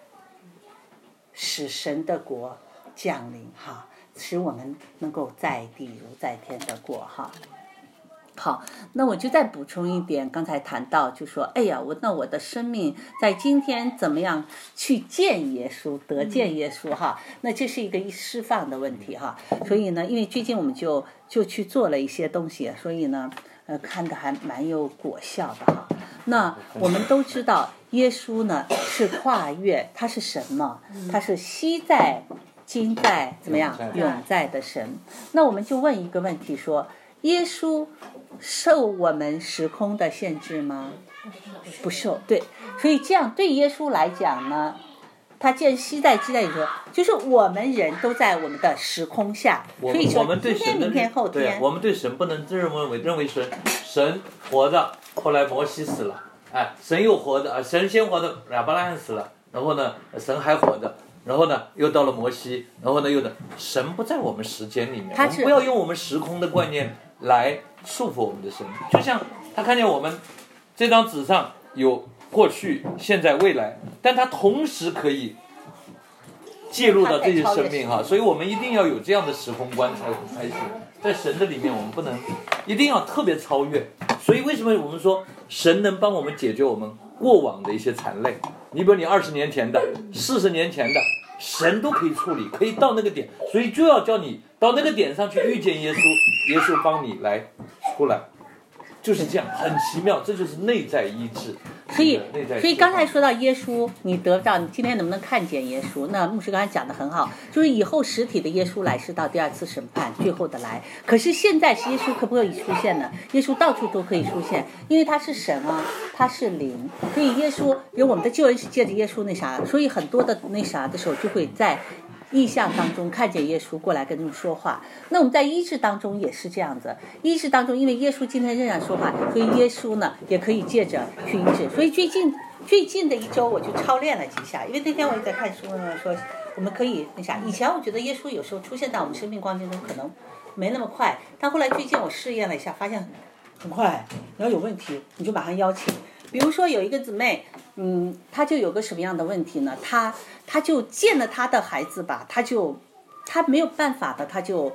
使神的国降临哈，使我们能够在地如在天的过哈。好，那我就再补充一点，刚才谈到就说，哎呀，我的生命在今天怎么样去见耶稣，得见耶稣哈，那这是一个释放的问题哈。所以呢，因为最近我们就去做了一些东西，所以呢看的还蛮有果效的哈。那我们都知道耶稣呢是跨越，他是什么？他是昔在今在怎么样永在的神。那我们就问一个问题说，耶稣受我们时空的限制吗？不受，对。所以这样对耶稣来讲呢，他见昔在今在的时候，就是我们人都在我们的时空下，所以说今天明天后天， 我们对神不能认为神活着，后来摩西死了，哎，神又活着，神先活着，亚伯拉罕死了，然后呢神还活着，然后呢又到了摩西，然后呢又的神不在我们时间里面，我们不要用我们时空的观念来束缚我们的神。就像他看见我们这张纸上有过去现在未来，但他同时可以介入到这些生命哈，所以我们一定要有这样的时空观才行。在神的里面我们不能一定要特别超越，所以为什么我们说神能帮我们解决我们过往的一些残累，你比如你20年前的40年前的神都可以处理，可以到那个点，所以就要叫你到那个点上去遇见耶稣，耶稣帮你来出来，就是这样，很奇妙，这就是内在医治。 所以刚才说到耶稣，你得到你今天能不能看见耶稣？那牧师刚才讲的很好，就是以后实体的耶稣来是到第2次审判最后的来，可是现在是耶稣可不可以出现呢？耶稣到处都可以出现，因为他是神啊，他是灵，所以耶稣因为我们的救恩是借着耶稣那啥，所以很多的那啥的时候就会在意象当中看见耶稣过来跟你们说话。那我们在医治当中也是这样子，医治当中因为耶稣今天仍然说话，所以耶稣呢也可以借着去医治。所以最近的1周我就操练了几下，因为那天我也在看书呢，说我们可以那啥，以前我觉得耶稣有时候出现在我们生命光景中可能没那么快，但后来最近我试验了一下，发现很快。你要有问题你就马上邀请，比如说有一个姊妹她就有个什么样的问题呢，她就见了她的孩子吧，她没有办法的，她就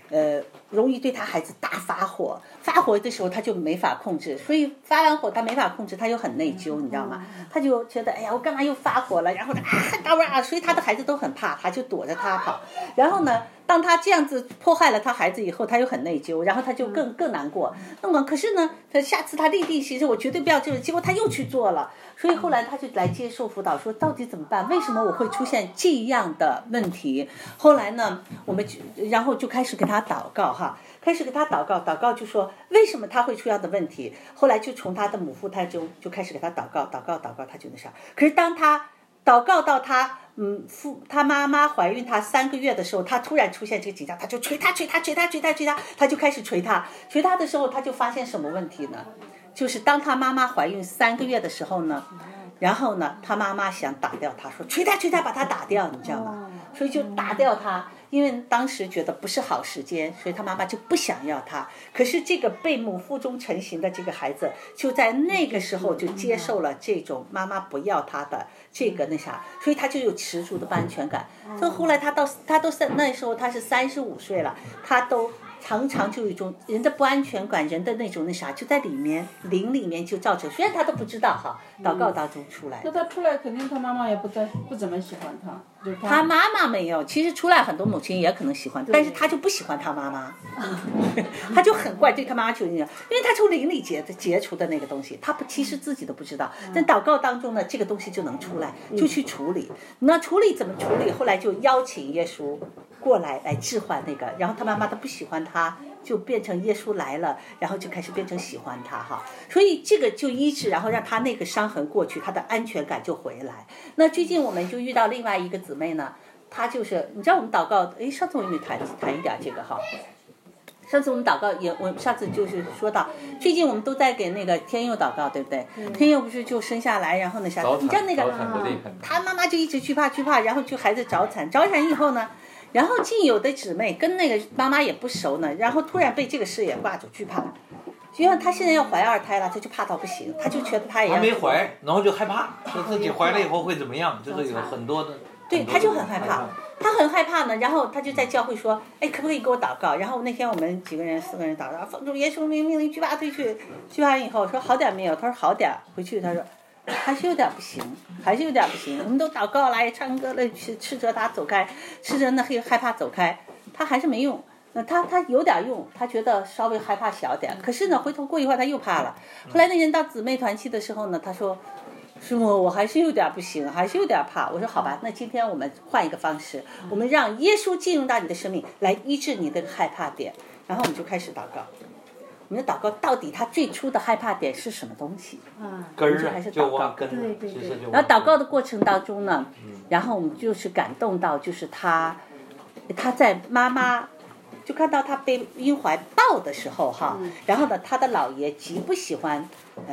容易对他孩子大发火，发火的时候他就没法控制，所以发完火他没法控制，他又很内疚，你知道吗？他就觉得哎呀，我干嘛又发火了？然后所以他的孩子都很怕他，就躲着他跑。然后呢，当他这样子迫害了他孩子以后，他又很内疚，然后他就更难过。那么可是呢，他下次他立定心志，我绝对不要这个，结果他又去做了。所以后来他就来接受辅导，说到底怎么办？为什么我会出现这样的问题？后来呢，然后就开始给他祷告哈，开始给他祷告就说为什么他会出这样的问题？后来就从他的母腹胎中就开始给他祷告，他就那啥。可是当他祷告到他他妈妈怀孕他3个月的时候，他突然出现这个紧张，他就捶他，他就开始捶他的时候，他就发现什么问题呢？就是当他妈妈怀孕3个月的时候呢，然后呢，他妈妈想打掉他，说捶他，把他打掉，你知道吗？所以就打掉他，因为当时觉得不是好时间，所以他妈妈就不想要他。可是这个被母腹中成型的这个孩子，就在那个时候就接受了这种妈妈不要他的这个那啥，所以他就有十足的不安全感。所以后来他都那时候他是35岁了，他都常常就有一种人的不安全感，人的那种那啥，就在灵里面就造成，虽然他都不知道哈，祷告当中出来。 那他出来肯定他妈妈也不怎么喜欢他。 他妈妈没有，其实出来很多母亲也可能喜欢，但是他就不喜欢他妈妈，他就很怪，对他妈妈就那样，因为他从灵里结出的那个东西，他其实自己都不知道。在祷告当中呢，这个东西就能出来，就去处理。那处理怎么处理？后来就邀请耶稣过来置换那个，然后他妈妈都不喜欢他，就变成耶稣来了，然后就开始变成喜欢他哈。所以这个就医治，然后让他那个伤痕过去，他的安全感就回来。那最近我们就遇到另外一个姊妹呢，她就是你知道我们祷告，上次我有没有谈一点这个哈？上次我们祷告我上次就是说到，最近我们都在给那个天佑祷告，对不对？天佑不是就生下来，然后那啥，你知道那个他妈妈就一直惧怕，然后就孩子早产以后呢，然后竟有的姊妹跟那个妈妈也不熟呢，然后突然被这个事也挂住惧怕。就像她现在要怀2胎了，她就怕到不行，她就觉得她也要。 还没怀，然后就害怕，说自己怀了以后会怎么样，就是有很多的。 对，她就很害怕，她很害怕呢。然后她就在教会说：“哎，可不可以给我祷告？”然后那天我们几个人4个人祷告，奉主耶稣名命令惧怕退去。惧怕以后说好点没有？他说好点。回去他说还是有点不行。我们都祷告了，也唱歌了，斥责他走开，斥责那害怕走开，他还是没用。他有点用，他觉得稍微害怕小点，可是呢，回头过一会儿他又怕了。后来那人到姊妹团契的时候呢，他说：“师母，我还是有点不行，还是有点怕。”我说：“好吧，那今天我们换一个方式，我们让耶稣进入到你的生命，来医治你的害怕点。”然后我们就开始祷告。我们的祷告到底他最初的害怕点是什么东西？ 根儿还是就往根。对。 然后祷告的过程当中呢，然后我们就是感动到，就是他在妈妈。就看到他被婴怀抱的时候哈，然后呢，他的姥爷极不喜欢，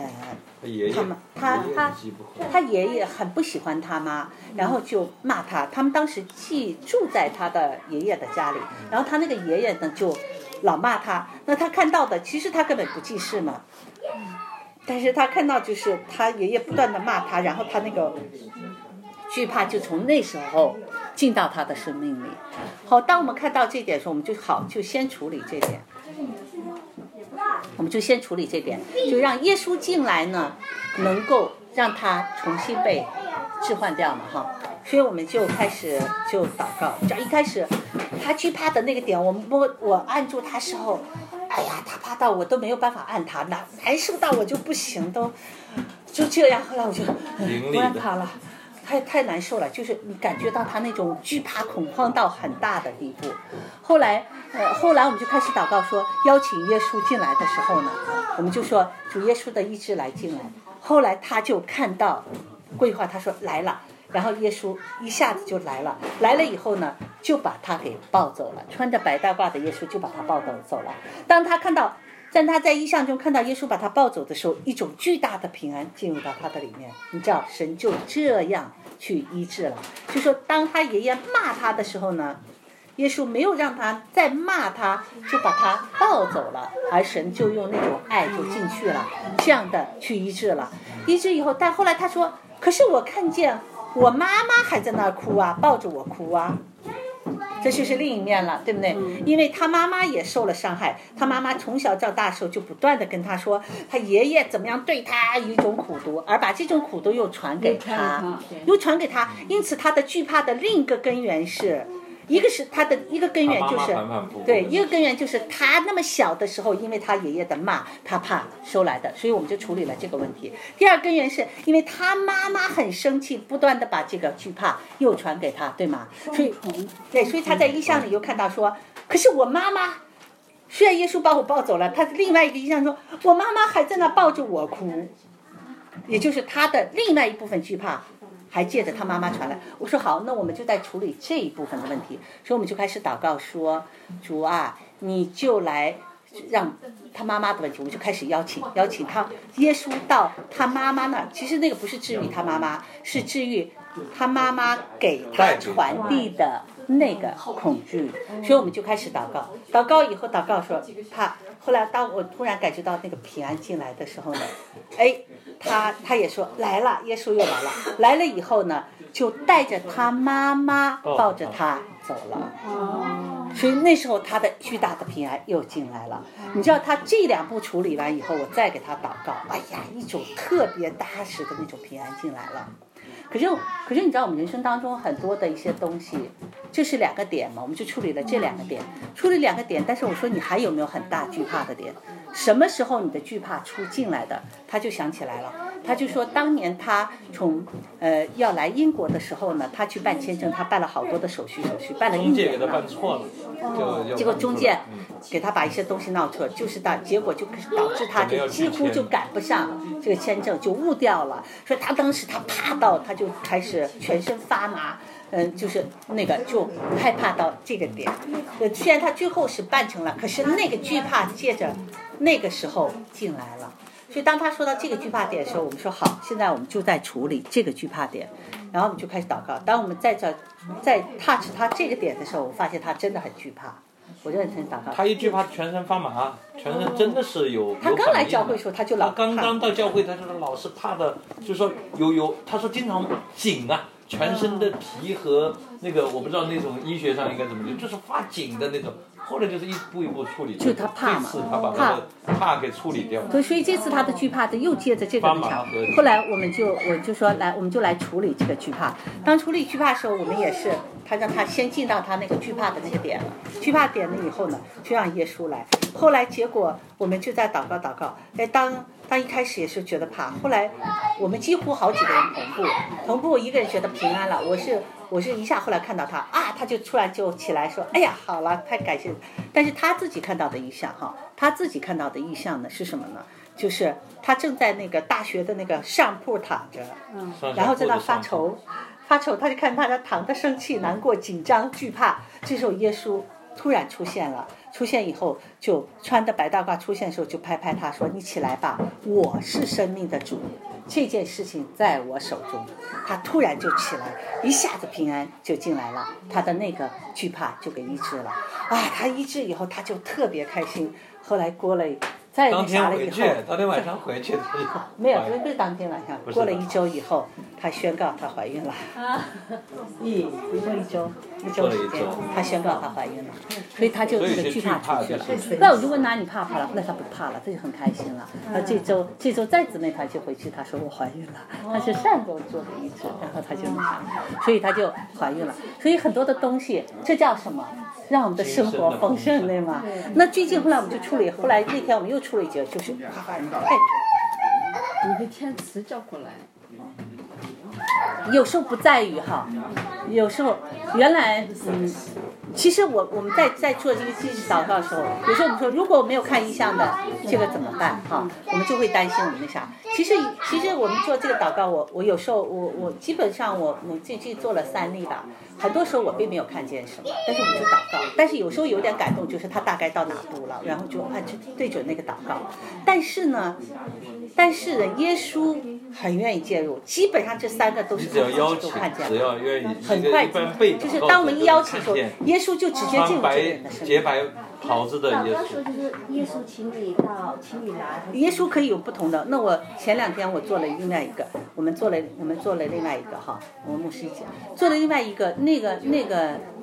他爷爷很不喜欢他妈，然后就骂他。他们当时寄住在他的爷爷的家里，然后他那个爷爷呢就老骂他。那他看到的其实他根本不记事嘛，但是他看到就是他爷爷不断的骂他，然后他那个惧怕就从那时候进到他的生命里。好，当我们看到这点的时候，我们就先处理这点。就让耶稣进来呢，能够让他重新被置换掉嘛哈。所以我们就开始就祷告。一开始他惧怕的那个点，我按住他时候，哎呀，他怕到我都没有办法按他，难受到我就不行，就这样。后来我就不按他了。太难受了，就是你感觉到他那种惧怕恐慌到很大的地步。后来我们就开始祷告说，邀请耶稣进来的时候呢，我们就说主耶稣的医治来进来。后来他就看到，过一会儿他说来了，然后耶稣一下子就来了以后呢，就把他给抱走了，穿着白大褂的耶稣就把他抱走了。当他看到。但他在异象中看到耶稣把他抱走的时候，一种巨大的平安进入到他的里面。你知道，神就这样去医治了。就说当他爷爷骂他的时候呢，耶稣没有让他再骂他，就把他抱走了，而神就用那种爱就进去了，这样的去医治了。医治以后，但后来他说，可是我看见我妈妈还在那儿哭啊，抱着我哭啊。 这就是另一面了，对不对？因为他妈妈也受了伤害，他妈妈从小长大的时候就不断的跟他说，他爷爷怎么样对他一种苦毒，而把这种苦毒又传给他，因此他的惧怕的另一个根源是。一个是他的一个根源就是对，一个根源就是他那么小的时候，因为他爷爷的骂，他怕收来的，所以我们就处理了这个问题。第二根源是因为他妈妈很生气，不断的把这个惧怕又传给他，对吗？所以他在异象里又看到说，可是我妈妈虽然耶稣把我抱走了，他另外一个异象说，我妈妈还在那抱着我哭，也就是他的另外一部分惧怕。还借着他妈妈传来，我说好，那我们就在处理这一部分的问题，所以我们就开始祷告说，主啊，你就来让他妈妈的问题，我们就开始邀请他耶稣到他妈妈那儿。其实那个不是治愈他妈妈，是治愈他妈妈给他传递的那个恐惧，所以我们就开始祷告。祷告以后，祷告说怕。后来当我突然感觉到那个平安进来的时候呢，他也说来了，耶稣又来了。来了以后呢，就带着他妈妈抱着他走了。所以那时候他的巨大的平安又进来了。你知道他这两步处理完以后，我再给他祷告，哎呀，一种特别踏实的那种平安进来了。可是你知道我们人生当中很多的一些东西，就是两个点嘛，我们就处理了这两个点，但是我说你还有没有很大惧怕的点？什么时候你的惧怕出进来的？他就想起来了，他就说当年他从要来英国的时候呢，他去办签证，他办了好多的手续，办了1年了， 中介给他办错了， 结果中介给他把一些东西闹错，就是结果就导致他就几乎就赶不上这个签证，就误掉了。所以他当时他怕到他就开始全身发麻。就是那个就害怕到这个点，虽然他最后是办成了，可是那个惧怕借着那个时候进来了。所以当他说到这个惧怕点的时候，我们说好，现在我们就在处理这个惧怕点，然后我们就开始祷告。当我们在 touch 他这个点的时候，我发现他真的很惧怕。我就很祷告。 他一惧怕全身发麻，全身真的是有。 他刚来教会的时候他就老怕。 刚刚到教会，他说老是怕的，就是说他说经常紧啊。全身的皮和那个我不知道那种医学上应该怎么说，就是发紧的那种。后来就是一步一步处理， 就是他怕嘛， 这次他把他的怕给处理掉了。 对，所以这次他的惧怕又接着这个强。后来我就说来，我们就来处理这个惧怕。当处理惧怕的时候，我们也是他让他先进到他那个惧怕的那个点了。惧怕点了以后呢，就让耶稣来。后来结果我们就在祷告。当一开始也是觉得怕，后来我们几乎好几个人同步，一个人觉得平安了。我是一下后来看到他他就突然就起来说，哎呀，好了，太感谢。但是他自己看到的异象呢是什么呢？就是他正在那个大学的那个上铺躺着，然后在那发愁，他就看他躺着生气、难过、紧张、惧怕。这时候耶稣突然出现以后，就穿的白大褂出现的时候，就拍他说：“你起来吧，我是生命的主，这件事情在我手中。”他突然就起来，一下子平安就进来了，他的那个惧怕就给医治了。他医治以后，他就特别开心。后来过了再那啥了以后， 当天晚上回去没有，不是当天晚上，过了1周以后，她宣告她怀孕了。过1周时间，她宣告她怀孕了，所以她就这个惧怕出去了。那我就问她你怕了？后来她不怕了，她就很开心了。这周再姊妹团就回去，她说我怀孕了，她是上周做的医治，然后她就那啥，所以她就怀孕了。所以很多的东西，这叫什么？让我们的生活丰盛，对吗？那最近后来我们就处理，后来那天我们又处理一个，就是你会填词叫过来。 有时候不在于有时候原来其实我们在做这个继续祷告的时候，有时候我们说如果我没有看异象的这个怎么办我们就会担心我们那啥。其实我们做这个祷告，我有时候我基本上我最近做了3例吧，很多时候我并没有看见什么，但是我们就祷告。但是有时候有点感动，就是他大概到哪步了，然后就对准那个祷告。但是耶稣很愿意介入，基本上这3个都是他自己都看见了， 只要愿意， 很快就是当我们一邀请的时候，耶稣就直接进入这个人的生命。 洁白袍子的耶稣。 就是耶稣请你来。 耶稣可以有不同的。那我前2天我做了另外一个，我们做了另外一个我们牧师一起做了另外一个，那个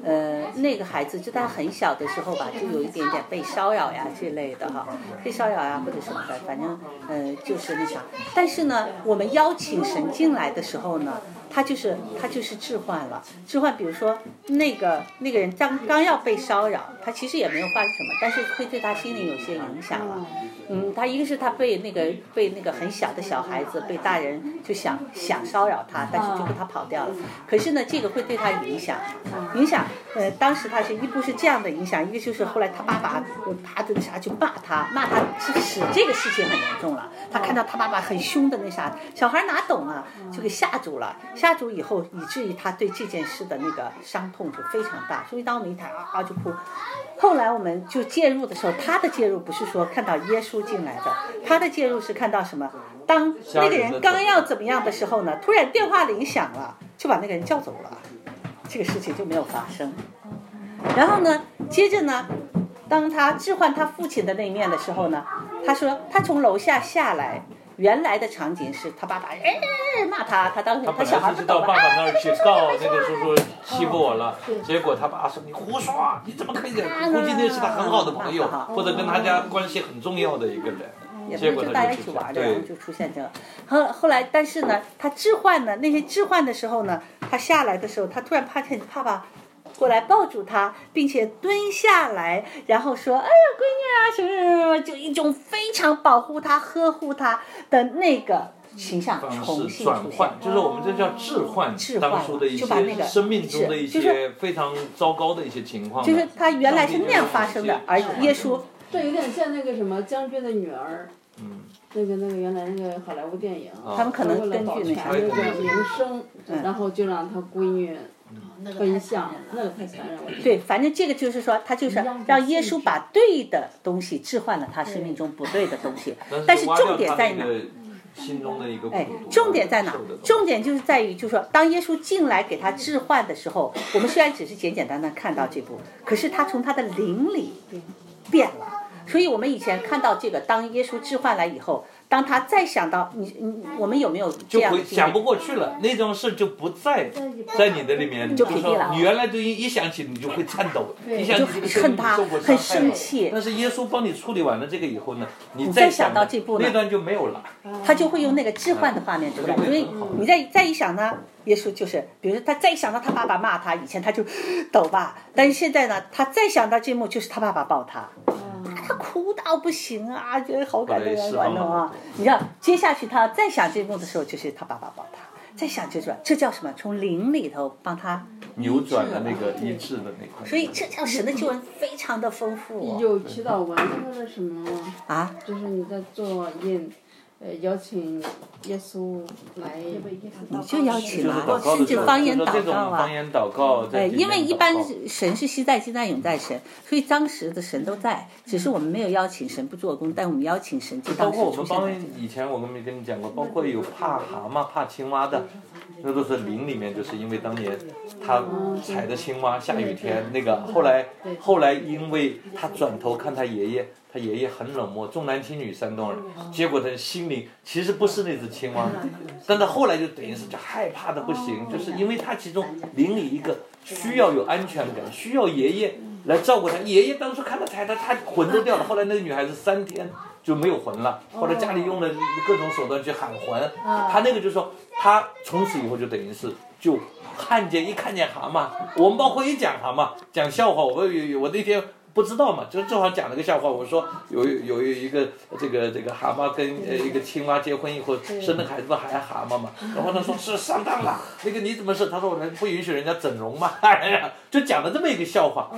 那个孩子就他很小的时候吧，就有一点点被骚扰呀这类的哈，被骚扰呀或者什么的，反正就是那啥。但是呢，我们邀请神进来的时候呢，他就是置换了，置换。比如说那个人刚要被骚扰，他其实也没有发生什么，但是会对他心里有些影响了。他一个是他被那个很小的小孩子被大人就想骚扰他，但是就跟他跑掉了。可是呢，这个会对他影响。当时他是一部是这样的影响，一个就是后来他爸爸他的那啥就骂他使这个事情很严重了。他看到他爸爸很凶的那啥，小孩哪懂啊，就给吓住了。吓住以后，以至于他对这件事的那个伤痛就非常大。所以当我们一谈就哭。后来我们就介入的时候，他的介入不是说看到耶稣进来的，他的介入是看到什么？当那个人刚要怎么样的时候呢，突然电话铃响了，就把那个人叫走了，这个事情就没有发生。然后呢，接着呢，当他置换他父亲的那一面的时候呢，他说他从楼下下来。原来的场景是他爸爸骂他，他当时他小孩是到爸爸那儿去告那个叔叔欺负我了，结果他爸说你胡说，你怎么可以这样？估计那是他很好的朋友，或者跟他家关系很重要的一个人。 也不是就大家一起玩的，然后就出现这个。后来，但是呢，他置换的那些置换的时候呢，他下来的时候，他突然发现爸爸过来抱住他，并且蹲下来，然后说：“哎呀，闺女啊，什么，就一种非常保护他、呵护他的那个形象重新转换，就是我们这叫置换，当初的一些生命中的一些非常糟糕的一些情况， 就是他原来是那样发生的，而耶稣这有点像那个什么将军的女儿。那个原来那个好莱坞电影， 他们可能根据那个名声，然后就让他闺女分享，那个太残忍了。 对，反正这个就是说，他就是让耶稣把对的东西置换了他生命中不对的东西，但是重点在哪？ 心中的一个重点在哪？重点就是在于，就是说，当耶稣进来给他置换的时候，我们虽然只是简简单单看到这步，可是他从他的灵里变了。所以我们以前看到这个，当耶稣置换来以后，当他再想到我们有没有这样的就想不过去了，那种事就不在你的里面， 就屏蔽了。 你原来就一想起你就会颤抖，一想起这个恨他，很生气。 但是耶稣帮你处理完了这个以后呢，你再想到这步呢， 那段就没有了。 他就会用那个置换的画面出来，所以你再一想呢，耶稣就是，比如说他再想到他爸爸骂他，以前他就抖吧，但是现在呢，他再想到这幕就是他爸爸抱他。他哭到不行啊，觉得好感动啊！你知道，接下去他再想这幕的时候，就是他爸爸抱他，再想就是这叫什么？从灵里头帮他扭转了那个医治的那块。 所以这叫神的救恩非常的丰富。 有祈祷文那个什么吗？ 啊？ 就是你在做邀请耶稣来， 你就邀请了，甚至方言祷告啊， 方言祷告。 因为一般神是昔在、今在、永在神，所以当时的神都在，只是我们没有邀请神不做工，但我们邀请神就当时出现。 包括我们以前我们没跟你讲过，包括有怕蛤蟆、怕青蛙的，那都是灵里面，就是因为当年他踩着青蛙，下雨天那个，后来因为他转头看他爷爷。他爷爷很冷漠，重男轻女山东人，结果他心里其实不是那只青蛙，但他后来就等于是就害怕的不行，就是因为他其中邻里一个需要有安全感，需要爷爷来照顾他。爷爷当初看他踩他魂都掉了，后来那个女孩子3天就没有魂了，后来家里用了各种手段去喊魂，他那个就说他从此以后就等于是就看见蛤蟆，我们包括一讲蛤蟆讲笑话，我那天。不知道嘛，就正好讲了个笑话。我说有一个这个蛤蟆跟一个青蛙结婚以后生的孩子不还蛤蟆嘛？然后他说是上当了，那个你怎么是？他说我不允许人家整容嘛，就讲了这么一个笑话。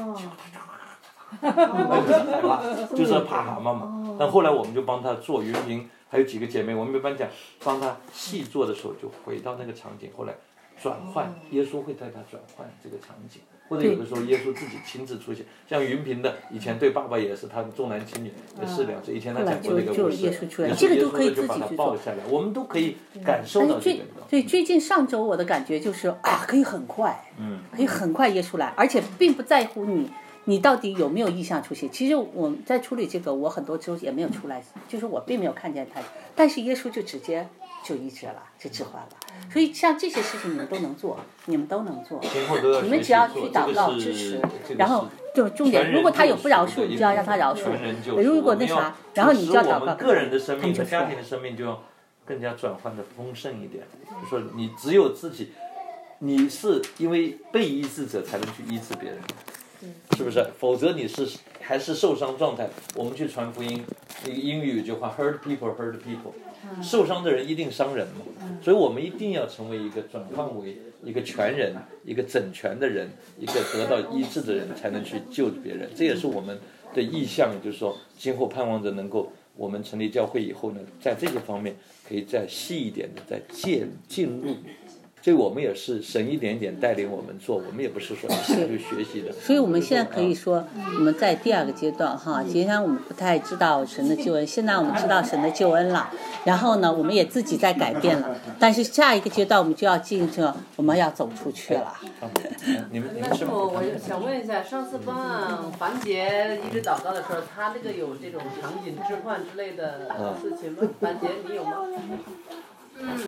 就是怕蛤蟆嘛。但后来我们就帮他做云云，还有几个姐妹，我们一般讲帮他细做的时候就回到那个场景，后来转换，耶稣会带他转换这个场景。或者有的时候耶稣自己亲自出现，像云平的以前对爸爸也是，他重男轻女也是2岁。以前他讲过那个故事， 耶稣出来，这个都可以自己去做。 我们都可以感受到这个。 对，最近上周我的感觉就是可以很快，可以很快耶稣来，而且并不在乎你到底有没有异象出现？其实我们在处理这个，我很多时候也没有出来，就是我并没有看见他，但是耶稣就直接就医治了，就置换了。所以像这些事情你们都能做，你们都能做，你们只要去祷告支持，然后就重点，如果他有不饶恕，你就要让他饶恕；如果那啥，然后你就要祷告。 个人的生命和家庭的生命就要更加转换的丰盛一点。就说你只有自己，你是因为被医治者才能去医治别人，是不是？否则你是还是受伤状态。我们去传福音，那个英语有句话 ，hurt people hurt people， 受伤的人一定伤人嘛。所以我们一定要成为一个转换为一个全人、一个整全的人，一个得到医治的人，才能去救别人。这也是我们的意向，就是说，今后盼望着能够我们成立教会以后呢，在这些方面可以再细一点的再进入。这我们也是神一点一点带领我们做，我们也不是说一下就学习的。 所以我们现在可以说，我们在第二个阶段哈，今天我们不太知道神的救恩，现在我们知道神的救恩了，然后呢，我们也自己在改变了，但是下一个阶段我们就要进这，我们要走出去了。 你们那我想问一下，上次帮黄杰一直祷告的时候，他那个有这种场景置换之类的事情吗？黄杰，你有吗？